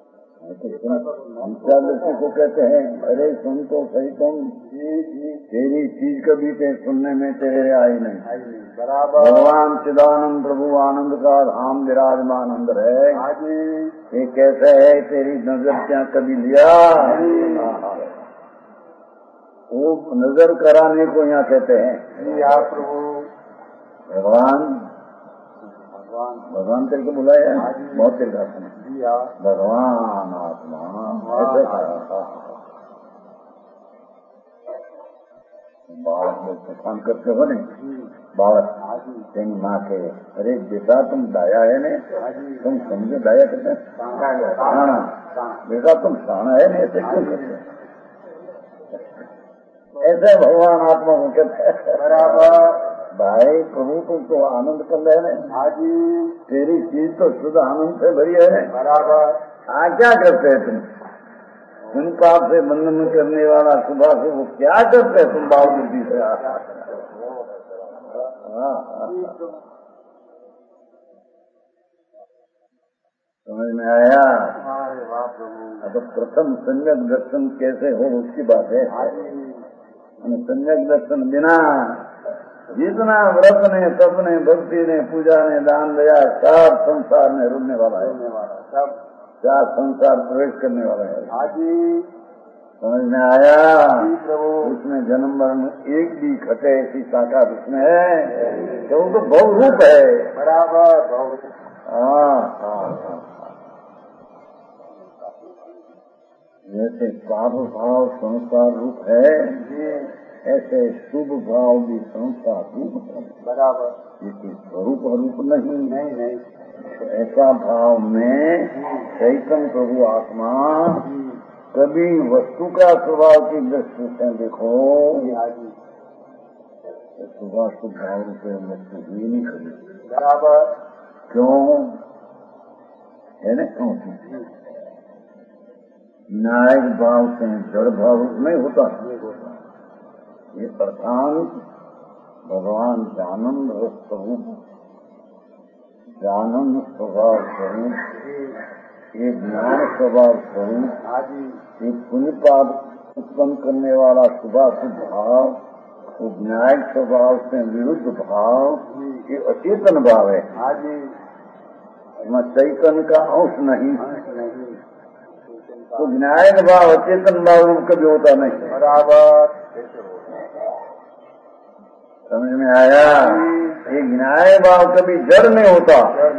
दृष्टि को कहते हैं अरे सुन तो सही तुम, तेरी चीज कभी ते सुनने में तेरे आई नहीं। बराबर भगवान चिदानंद प्रभु आनंद का धाम विराजमान अंदर है। ये कैसे है तेरी नजर क्या कभी लिया? वो नजर कराने को यहाँ कहते हैं प्रभु भगवान करके बुलाया बहुत तेरे भगवान आत्मा ऐसे बालक लोग पसंद करते हो नहीं। बालक तेरी माँ के अरे बेटा तुम दाया है ने, तुम समझो दाया करते बेटा तुम शाना है नहीं, ऐसे क्यों करते? ऐसे भगवान आत्मा को कहते हैं। बराबर भाई प्रभु तुम तो आनंद कर रहे हैं, तेरी चीज तो शुद्ध आनंद से भरी है। बराबर क्या करते हैं तुम? उन पाप से बंधन करने वाला सुबह से वो क्या करते हैं तुम बावजूदी से? समझ में आया? अब प्रथम सम्यक दर्शन कैसे हो उसकी बात है। सम्यक दर्शन बिना जितना व्रत ने तप ने भक्ति ने पूजा ने दान दिया सब संसार में रुकने वाला है, सब क्या संसार प्रवेश करने वाला है। समझ में आया? उसमें जन्म मरण एक भी घटे ऐसी शाखा उसमें है तो वो तो बहुरूप है। बराबर जैसे पाप भाव संसार रूप है ऐसे शुभ भाव भी संसार रूप है। बराबर ये स्वरूप रूप नहीं। ऐसा भाव में चैतन्य प्रभु आत्मा कभी वस्तु का स्वभाव की दृष्टि से देखो सुबह शुभ भाव रूप वस्तु हुई नहीं खड़ी। बराबर क्यों है न? क्यों न्यायिक भाव से जड़ भाव नहीं होता। ये अर्थात भगवान जानंद स्वरूप जानंद स्वभाव स्वरूप ये ज्ञान स्वभाव स्वरूप ये पुण्य पाप उत्पन्न करने वाला शुभाशुभ भाव वो न्यायिक स्वभाव से विरुद्ध भाव ये अचेतन भाव है। चैतन्य का अंश नहीं। तो न्यायिक भाव अचेतन भाव रूप कभी होता नहीं। बराबर समझ में आया? ये न्याय भाव कभी जड़ नहीं होता।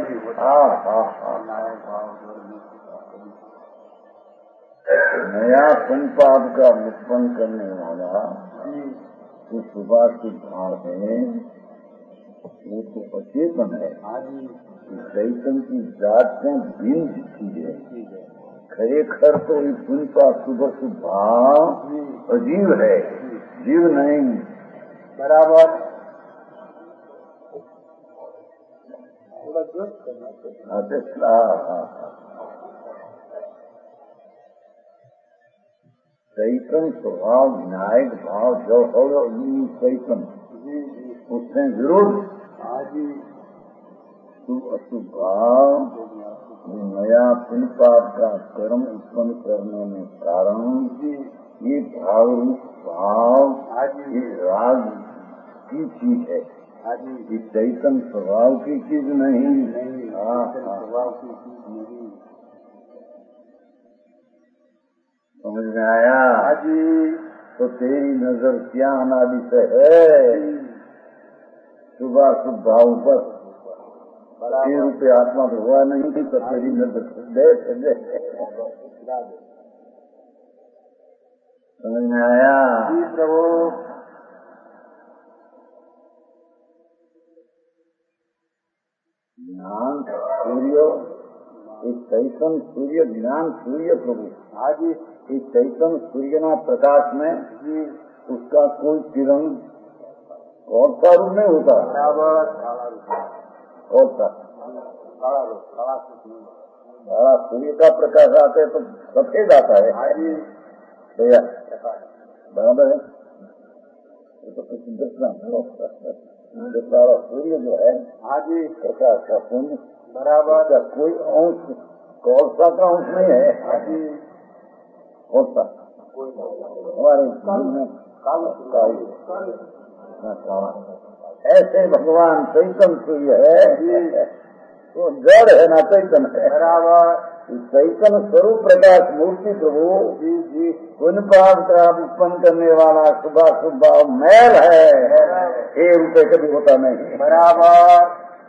नया पुण्य पाप का उत्पन्न करने वाला जो शुभाशुभ भाव है वो तो अचेतन है। चैतन्य की जात में भिन्न चीज है। खरेखर तो ये पुण्य पाप शुभ भाव अजीव है, जीव नहीं। बराबर चैतन्य स्वभाव विनायक भाव जो हो चैतन्य उससे विरोध शुभ अशुभ भाव नया पुण्य पाप का कर्म उत्पन्न करने में कारण ये भाव रूप भाव ये राग की चीज है। ये चैतन्य स्वभाव की चीज नहीं। समझ में आया? तो तेरी नजर क्या अनादि से है शुभाशुभ भाव पर? ये रूपे आत्मा तो हुआ नहीं थी, तो तेरी नजर दे समझ में आया? प्रभु ज्ञान सूर्य, एक चैतन्य सूर्य, ज्ञान सूर्य प्रभु। आज एक चैतन्य सूर्यना प्रकाश में उसका कोई किरण और सा रूप नहीं होता। और सा सारा सूर्य का प्रकाश आते है तो सफेद आता है भैया, बराबर है। तो कुछ दर्शन सारा सूर्य जो है प्रकाश का पुण्य बराबर का कोई अंश कौन सा का अंश नहीं है। कौन सा हमारे ऐसे भगवान चैतन्य सूर्य है, वो जड़ है ना चैतन्य है बराबर। चैतन्य स्वरूप प्रकाश मूर्ति प्रभु पुण्य पाप का उत्पन्न करने वाला सुबह सुबह मैल है, ये रूपये कभी होता नहीं बराबर।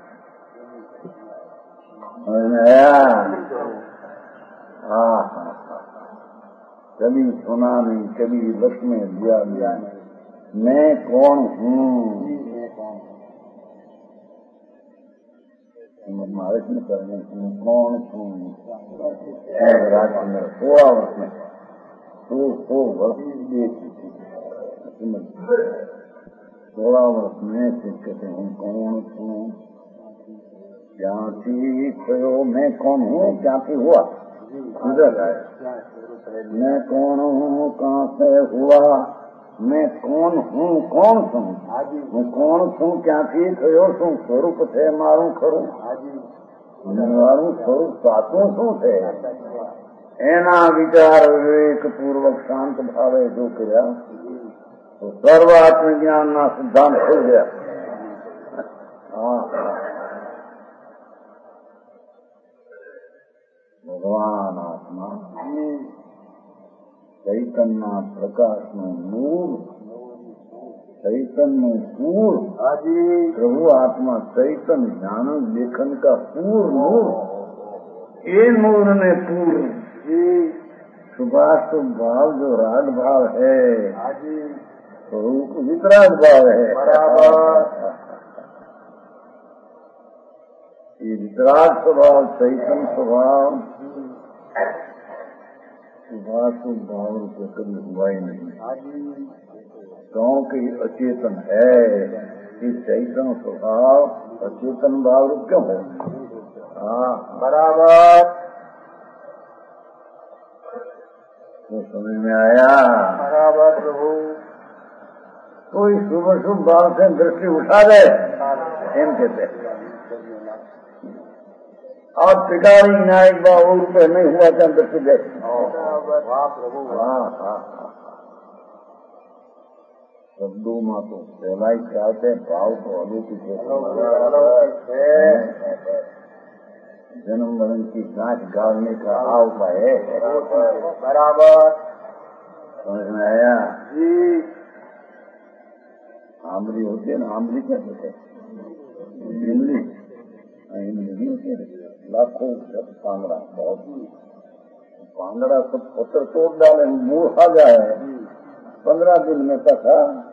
कभी सुना नहीं, कभी रस में दिया नहीं। मैं कौन हूँ मार्ग में करने की कौन हूँ राज्य में 16 वर्ष में 200 वर्ष 16 वर्ष में कहते हैं कौन हूँ, क्या थयो, मैं कौन हूँ, क्या हुआ गुजर है। मैं कौन हूँ, कहाँ से हुआ, मैं कौन हूँ, कौन छू, मैं कौन छू, क्या थयो छू, स्वरूप थे मारू खरू मारू स्वरूप सातों शू थे। एना विचार विवेक पूर्वक शांत भावे जो किया तो सर्वात्म ज्ञान ना सिद्धांत खुल गया। भगवान आत्मा चैतन्य प्रकाश में नूर, चैतन्य पूर प्रभु आत्मा चैतन्य ज्ञान लेखन का पूर नूर। ये नूर ने पूर सुभाष भाव जो राग भाव है स्वरूप वितराग भाव है बराबर। ये वितराग स्वभाव चैतन्य स्वभाव सुभाषुभ भाव रूप कभी हुआ ही नहीं, क्योंकि अचेतन है। कि चैतन्य स्वभाव अचेतन भाव रूप क्यों है? बराबर। तो समझ में आया बराबर प्रभु। कोई शुभ शुभ भाव से दृष्टि उठा दे एम कहते और त्रिकाली न्यायिक भाव रूपये नहीं हुआ क्या दृष्टि दे। शब्दों में तो सेलाई चाहते भाव तो अलौकिक है। जन्म मरण की जांच गाड़ने का भाव है बराबर। समझ में आया जी। आमरी होती है ना, आमरी क्या होते हैं इमली, इमली होती है लाखों पांगड़ा, बहुत पांगड़ा सब पत्थर तोड़ डाले मूल आ जाए 15 दिन में तक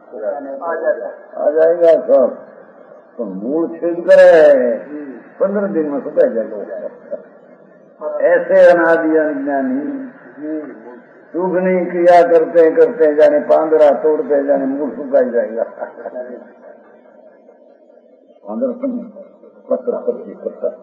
आ जाएगा सब, तो मूल छेद करे 15 दिन में सुखा जाएगा। ऐसे अनादि अज्ञानी सुखनी क्रिया करते करते जाने पांगड़ा तोड़ते जाने मूल सुखाई जाएगा। पांगड़ा पत्थर पत्ती पत्थर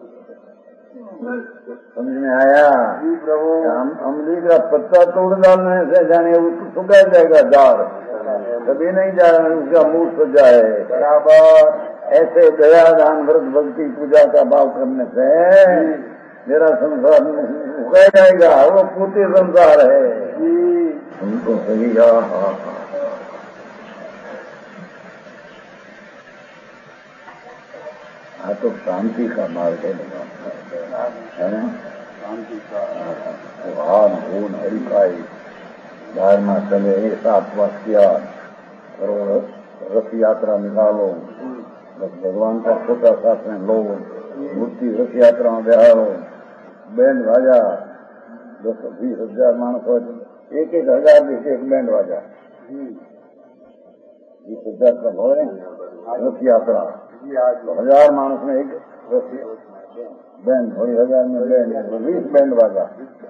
समझ में आया प्रभु। अमली का पत्ता तोड़ डालने से जाने सुखा जाएगा झाड़, कभी नहीं जाए उसका मूल सुख जाए बराबर। ऐसे दया दान व्रत भक्ति पूजा का भाव करने से मेरा संसार उगा जाएगा, वो पूर्ति संसार है उनको सही। हाँ तो शांति का मार्ग है ना, शांति का हान भून हरिकाई धारणा चले। 7 वर्ष किया करो, रथ यात्रा निकालो, बस भगवान का छोटा साथ में लो, मूर्ति रथ यात्रा में बिहारो बैंड बाजा 10-20,000 मानस हो, 1,000 एक बैंड बाजा 20,000 का हो रथ यात्रा, 1000 मानस में एक बैंड, 1000 में बैंड, 20 बैंड बाजा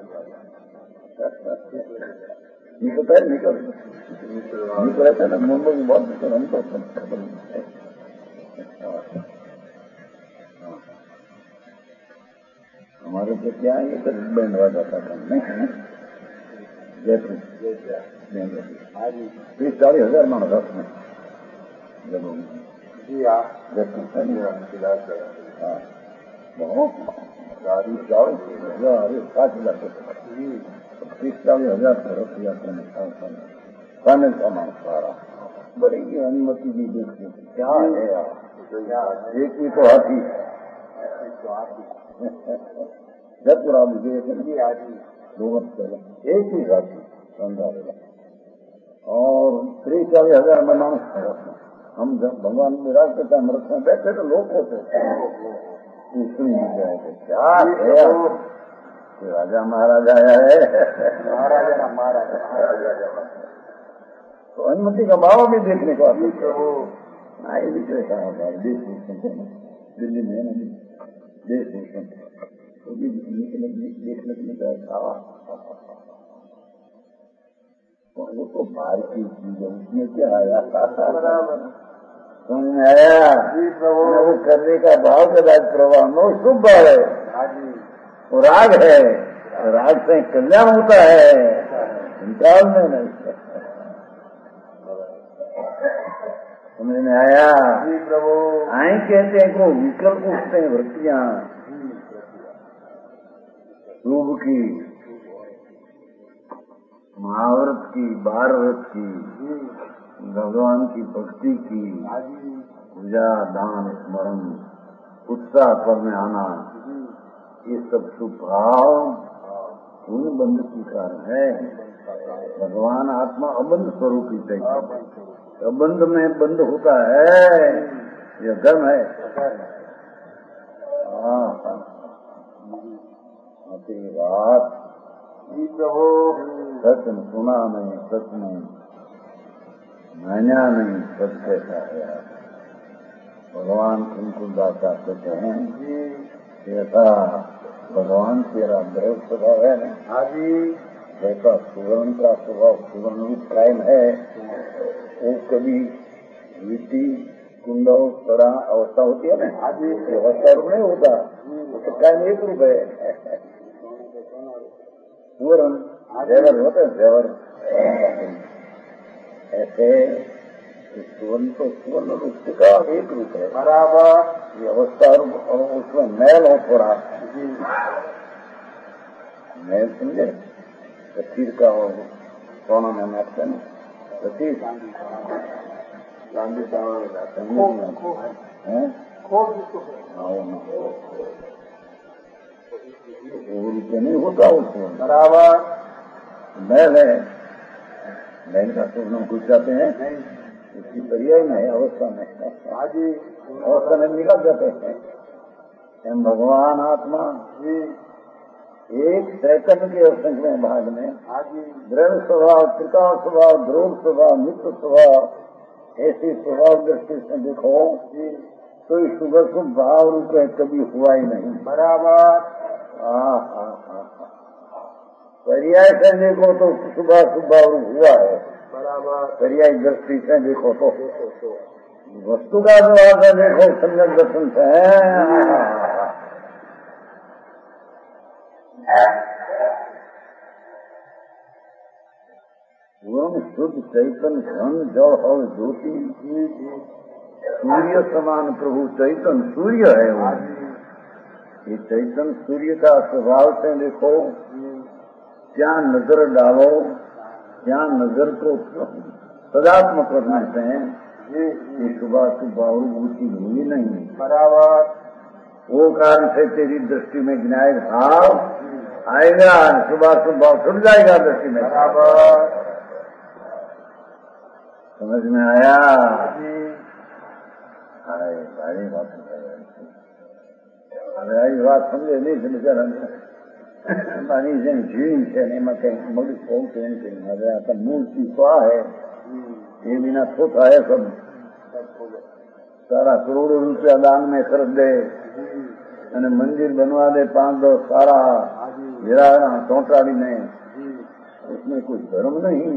निकलता है, निकल रहता है ना। मुंबई में बहुत निकल, हम तो खबर नहीं। हमारे तो क्या है, ये तो बैंड बाजा का काम नहीं है। जैसे 30-40,000 मानो रथ में जब बहुत 30-40,000 का रथ यात्रा में खाने का मांग सारा बड़ी अनुमति भी देखती क्या है यार। एक ही तो हाथी जतपुरा भी गए थे 2 वर्ष पहले, एक ही हाथी संधारेगा और 30-40,000 में मानस है। हम जब भगवान विराज के टाइम रथ में बैठे तो लोग होते इसलिए मिल जाएंगे क्या है। राजा महाराजा आया है, महाराजा तो अनुमति का भाव भी देखने को आते। ये भी देश दिल्ली में देश तो भी देखने के लिए था। वो तो भारतीय चीज है, उसमें क्या आया समझ में आया। वो करने का भाव का राज प्रभाव नो शुभ भाव है, वो राग है, राग से कल्याण होता है, निकाल में नहीं। समझ में आया। आई कहते हैं को विकल्प उठते हैं वृत्तियां, शुभ की, महाव्रत की, बार व्रत की, भगवान की भक्ति की, पूजा दान स्मरण उत्साह पर में आना, ये सब शुभ भाव पूर्ण बंध की कारण है। भगवान आत्मा अबंध स्वरूप ही चाहिए, अबंध में बंध होता है, यह धर्म है। बात सच सुना नहीं, सच नहीं माना नहीं, सच कैसा है। भगवान कुंकुलदाता कहते हैं ऐसा भगवान तेरा द्रव स्वभाव है ना, जैसा सुवर्ण का स्वभाव सुवर्ण रूप कायम है, वो कभी मिट्टी कुंडो सड़ा अवस्था होती है ना, अवस्था रूप नहीं होता, वो तो कायम एक रूप है। सुवर्ण जेवर होते हैं, जेवर ऐसे सुवर्ण तो सुवर्ण रूप का एक रूप है बराबर। ये अवस्था और उसमें मैल हो थोड़ा, मैल समझे, तस्वीर का हो सोना में नाटक ना तस्वीर गांधी रूप नहीं होता उसको बराबर। मैल है, मैल का सुवर्ण घुस जाते हैं, उसकी पर्याय नहीं अवस्था में, अवस्था में निकल जाते हैं। भगवान आत्मा एक सेकंड के असंख्य भाग में दृढ़ स्वभाव, त्रिकाल स्वभाव, ध्रुव स्वभाव, मित्र स्वभाव, ऐसी स्वभाव दृष्टि से देखो तो इस शुभ शुभ भाव रूप कभी हुआ ही नहीं बराबर। पर्याय से देखो तो शुभ शुभ भाव रूप हुआ है बराबर, पर्याय दृष्टि से देखो तो वस्तु का व्यवहार से देखो संजय दर्शन से शुद्ध चैतन्य घन जल और ज्योति, सूर्य समान प्रभु चैतन्य सूर्य है वो। ये चैतन्य सूर्य का स्वभाव से देखो, क्या नजर डालो, क्या नजर को सदात्मक करना है, ये सुबह सुबह ऊंची हुई नहीं बराबर। वो कारण से तेरी दृष्टि में ज्ञान भाव आएगा, सुबह सुबह छुट जाएगा दृष्टि में बराबर। समझ में आया? सारी बात आई बात समझे नहीं से बिचारा पानी से जीवन से नहीं मैं कहीं मगर बहुत टेंशन હવે આ તો મૂર્તિ સ્વા है ये बिना सोता है सब सारा करोड़ों रुपया दान में खरीद दे અને मंदिर बनवा दे 5-10 सारा हीरा चौटाड़ी में उसमें कुछ धर्म नहीं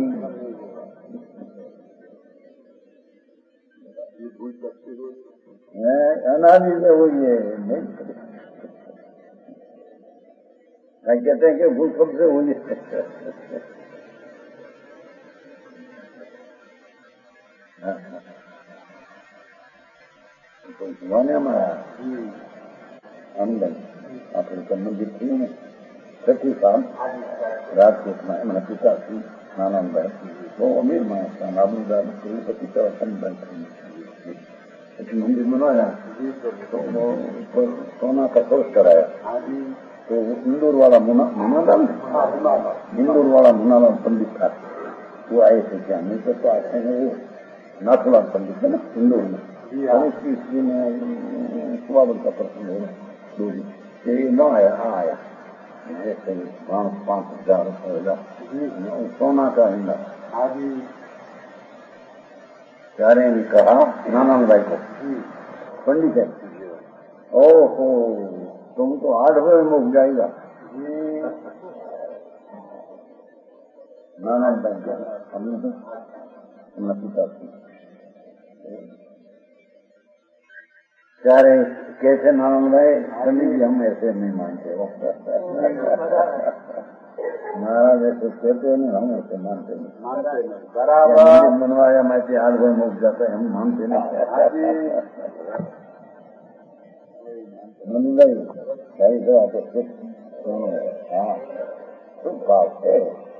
अनादि से हुई है नहीं कहते हैं कि भूल सबसे हुई है जमाने में आनंद आपके मंदिर थी ने छठी साल राजकोट में मैंने पिता थी आनंद है वो अमीर माँ था नाबुदार करोड़पति का मंदिर बनवाया तो वो सोना का फर्श कराया तो इंदौर वाला मुना था इंदौर वाला मुनालाल पंडित था वो आए थे क्या नहीं तो आते हैं वो नाथुलाल पंडित है ना इंदौर में उसकी स्त्री में सुबाबल का प्रश्न हो ये न आया 5,000 सोना का हिंदा प्यारे ने कहा नानाम भाई को पंडित है ओहो तुम तो 8 बजे में उग जाएगा नानाम भाई हमने तो पिता प्यारे कैसे नाम रहे पंडित जी हम ऐसे नहीं मानते महाराज ऐसे कहते हैं हम ऐसे मानते नहीं बराबर बनवाया मैं 8 बजे मुक जाता है हम मानते नहीं भाई तो आप हाँ शुभ बात है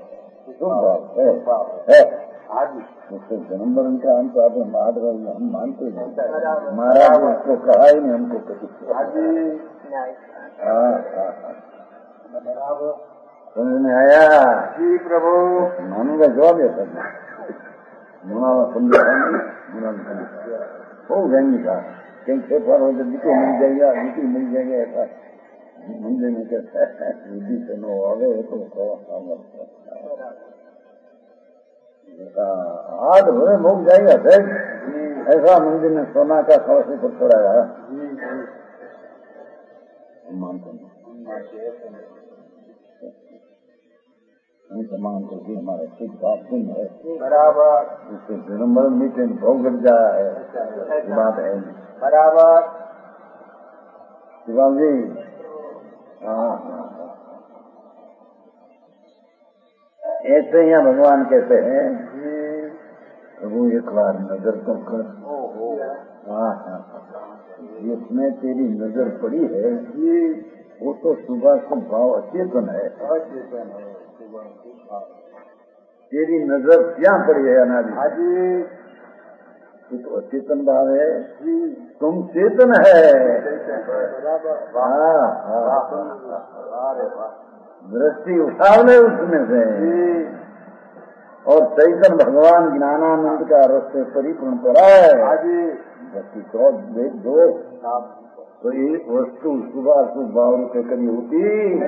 उसके जन्म मरण का हम तो आप हम मानते हैं महाराज उसको कहा ही नहीं हमको कभी समझ में आया जी प्रभु मानूंगा जवाब है सर मुनाला समझा वो व्यंग्य का कहीं फेफर हो तो दिखो मिल जाएगा ऐसा मंदिर में कहता है बुद्धि से नो आगे तो 8 बजे मुक जाएगा फिर ऐसा मंदिर में सोना का कलश ऊपर छोड़ाया मानते मान करके हमारा ठीक बात नहीं है बराबर उससे विनम्र मीटे भाव गिर जाया है बात है बराबर शिवाम जी हाँ ऐसे ही भगवान कहते हैं प्रभु एक बार नजर तो कर हाँ जिसमें तेरी नजर पड़ी है वो तो सुबह से भाव अचेतन है तेरी नजर क्या पड़ी है अनादि ये तो अचेतन भाव है तुम चेतन है दृष्टि उठा ले उसमें से और चैतन भगवान ज्ञानानंद का रस से परिपूर्ण करा है दृष्टि तो देख दो तो ये वस्तु सुबह भाव से कभी होती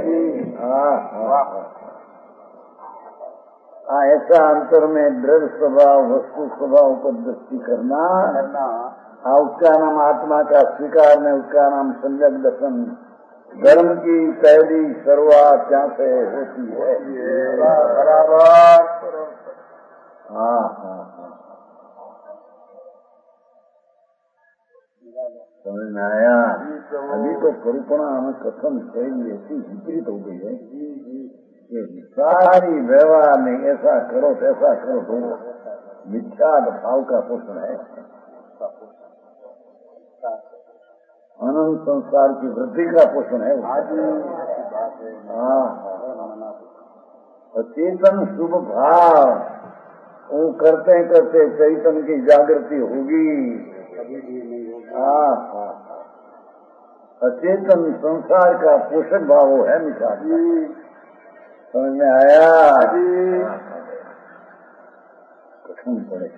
ऐसा अंतर में दृढ़ स्वभाव वस्तु स्वभाव पर दृष्टि करना उसका नाम आत्मा का स्वीकार में उसका नाम सम्यक दर्शन धर्म की पहली शुरुआत यहाँ से होती है बराबर समझ में आया अभी तो करुणा हमें कथन शैली ऐसी विपरीत हो गई है कि सारी व्यवहार में ऐसा करो तैसा करो तो मिथ्या भाव का पोषण है अनंत संसार की वृद्धि का पोषण है चेतन शुभ भाव वो करते करते चैतन की जागृति होगी अचेतन संसार का पोषक भाव है मिठा समझ में आया कठिन पड़े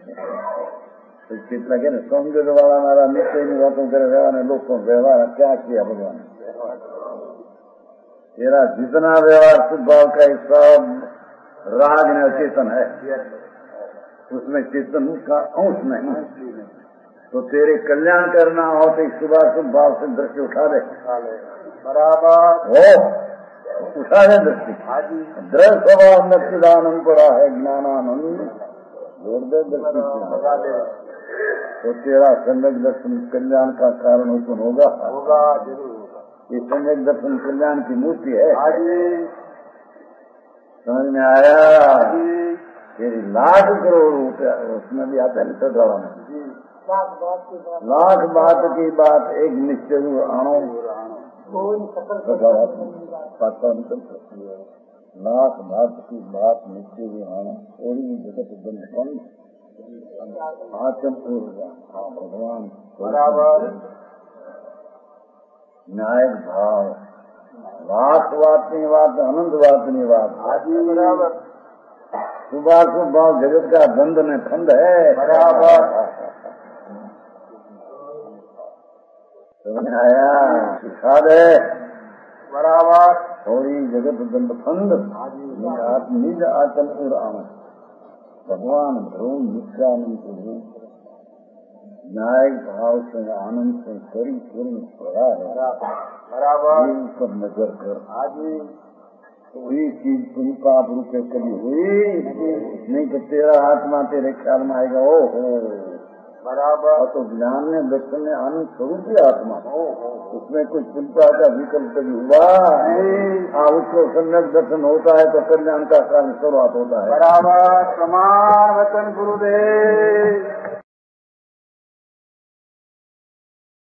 चित लगे ना सौंदर्य वाला हमारा निश्चय नहीं बातों करे व्यवहार ने लोग को व्यवहार क्या किया भगवान तेरा जितना व्यवहार स्वभाव का सब राग में अचेतन है, उसमें चेतन का अंश नहीं। तो तेरे कल्याण करना हो तो इस सुबह शुभ भाव से दृष्टि उठा दे, बराबर हो उठा दे दृष्टि। दृढ़ स्वभाव में चिदानंद पड़ा है, ज्ञानानंद जोड़ दे दृष्टि से, तो तेरा सम्यक दर्शन कल्याण का कारण उत्पन्न होगा जरूर। ये सम्यक दर्शन कल्याण की मूर्ति है। समझ में आया? तेरी लाख करोड़ रुपया उसमें भी आता है, सदवा में लाख बात की बात एक निश्चय आणो लाख बात की बात निश्चय आणो थोड़ी जगत बंद आचम भगवान बराबर न्यायिक भाव लाख बात नहीं बात अनंत बात नहीं बात बराबर सुबह शुभ भाव जगत का बंद में खंड है। बराबर समझ आया? सिखा दे बराबर थोड़ी जगत बंद खंड निज आचम और आनंद भगवान ध्रुव नित्यानंद न्यायिक भाव से आनंद से परिपूर्ण पड़ा है। बराबर ऊपर नजर कर तो वही चीज तुम पाप रूपे कभी हुई नहीं तो तेरा आत्मा तेरे ख्याल में आएगा। ओ हो बराबर तो ज्ञान में दर्शन में आनंद स्वरूप ही आत्मा उसमें कुछ चिंता का विकल्प कभी हुआ उसको सम्यक दर्शन होता है तो कल्याण का कारण शुरुआत होता है। बराबर प्रमाण वचन गुरुदेव।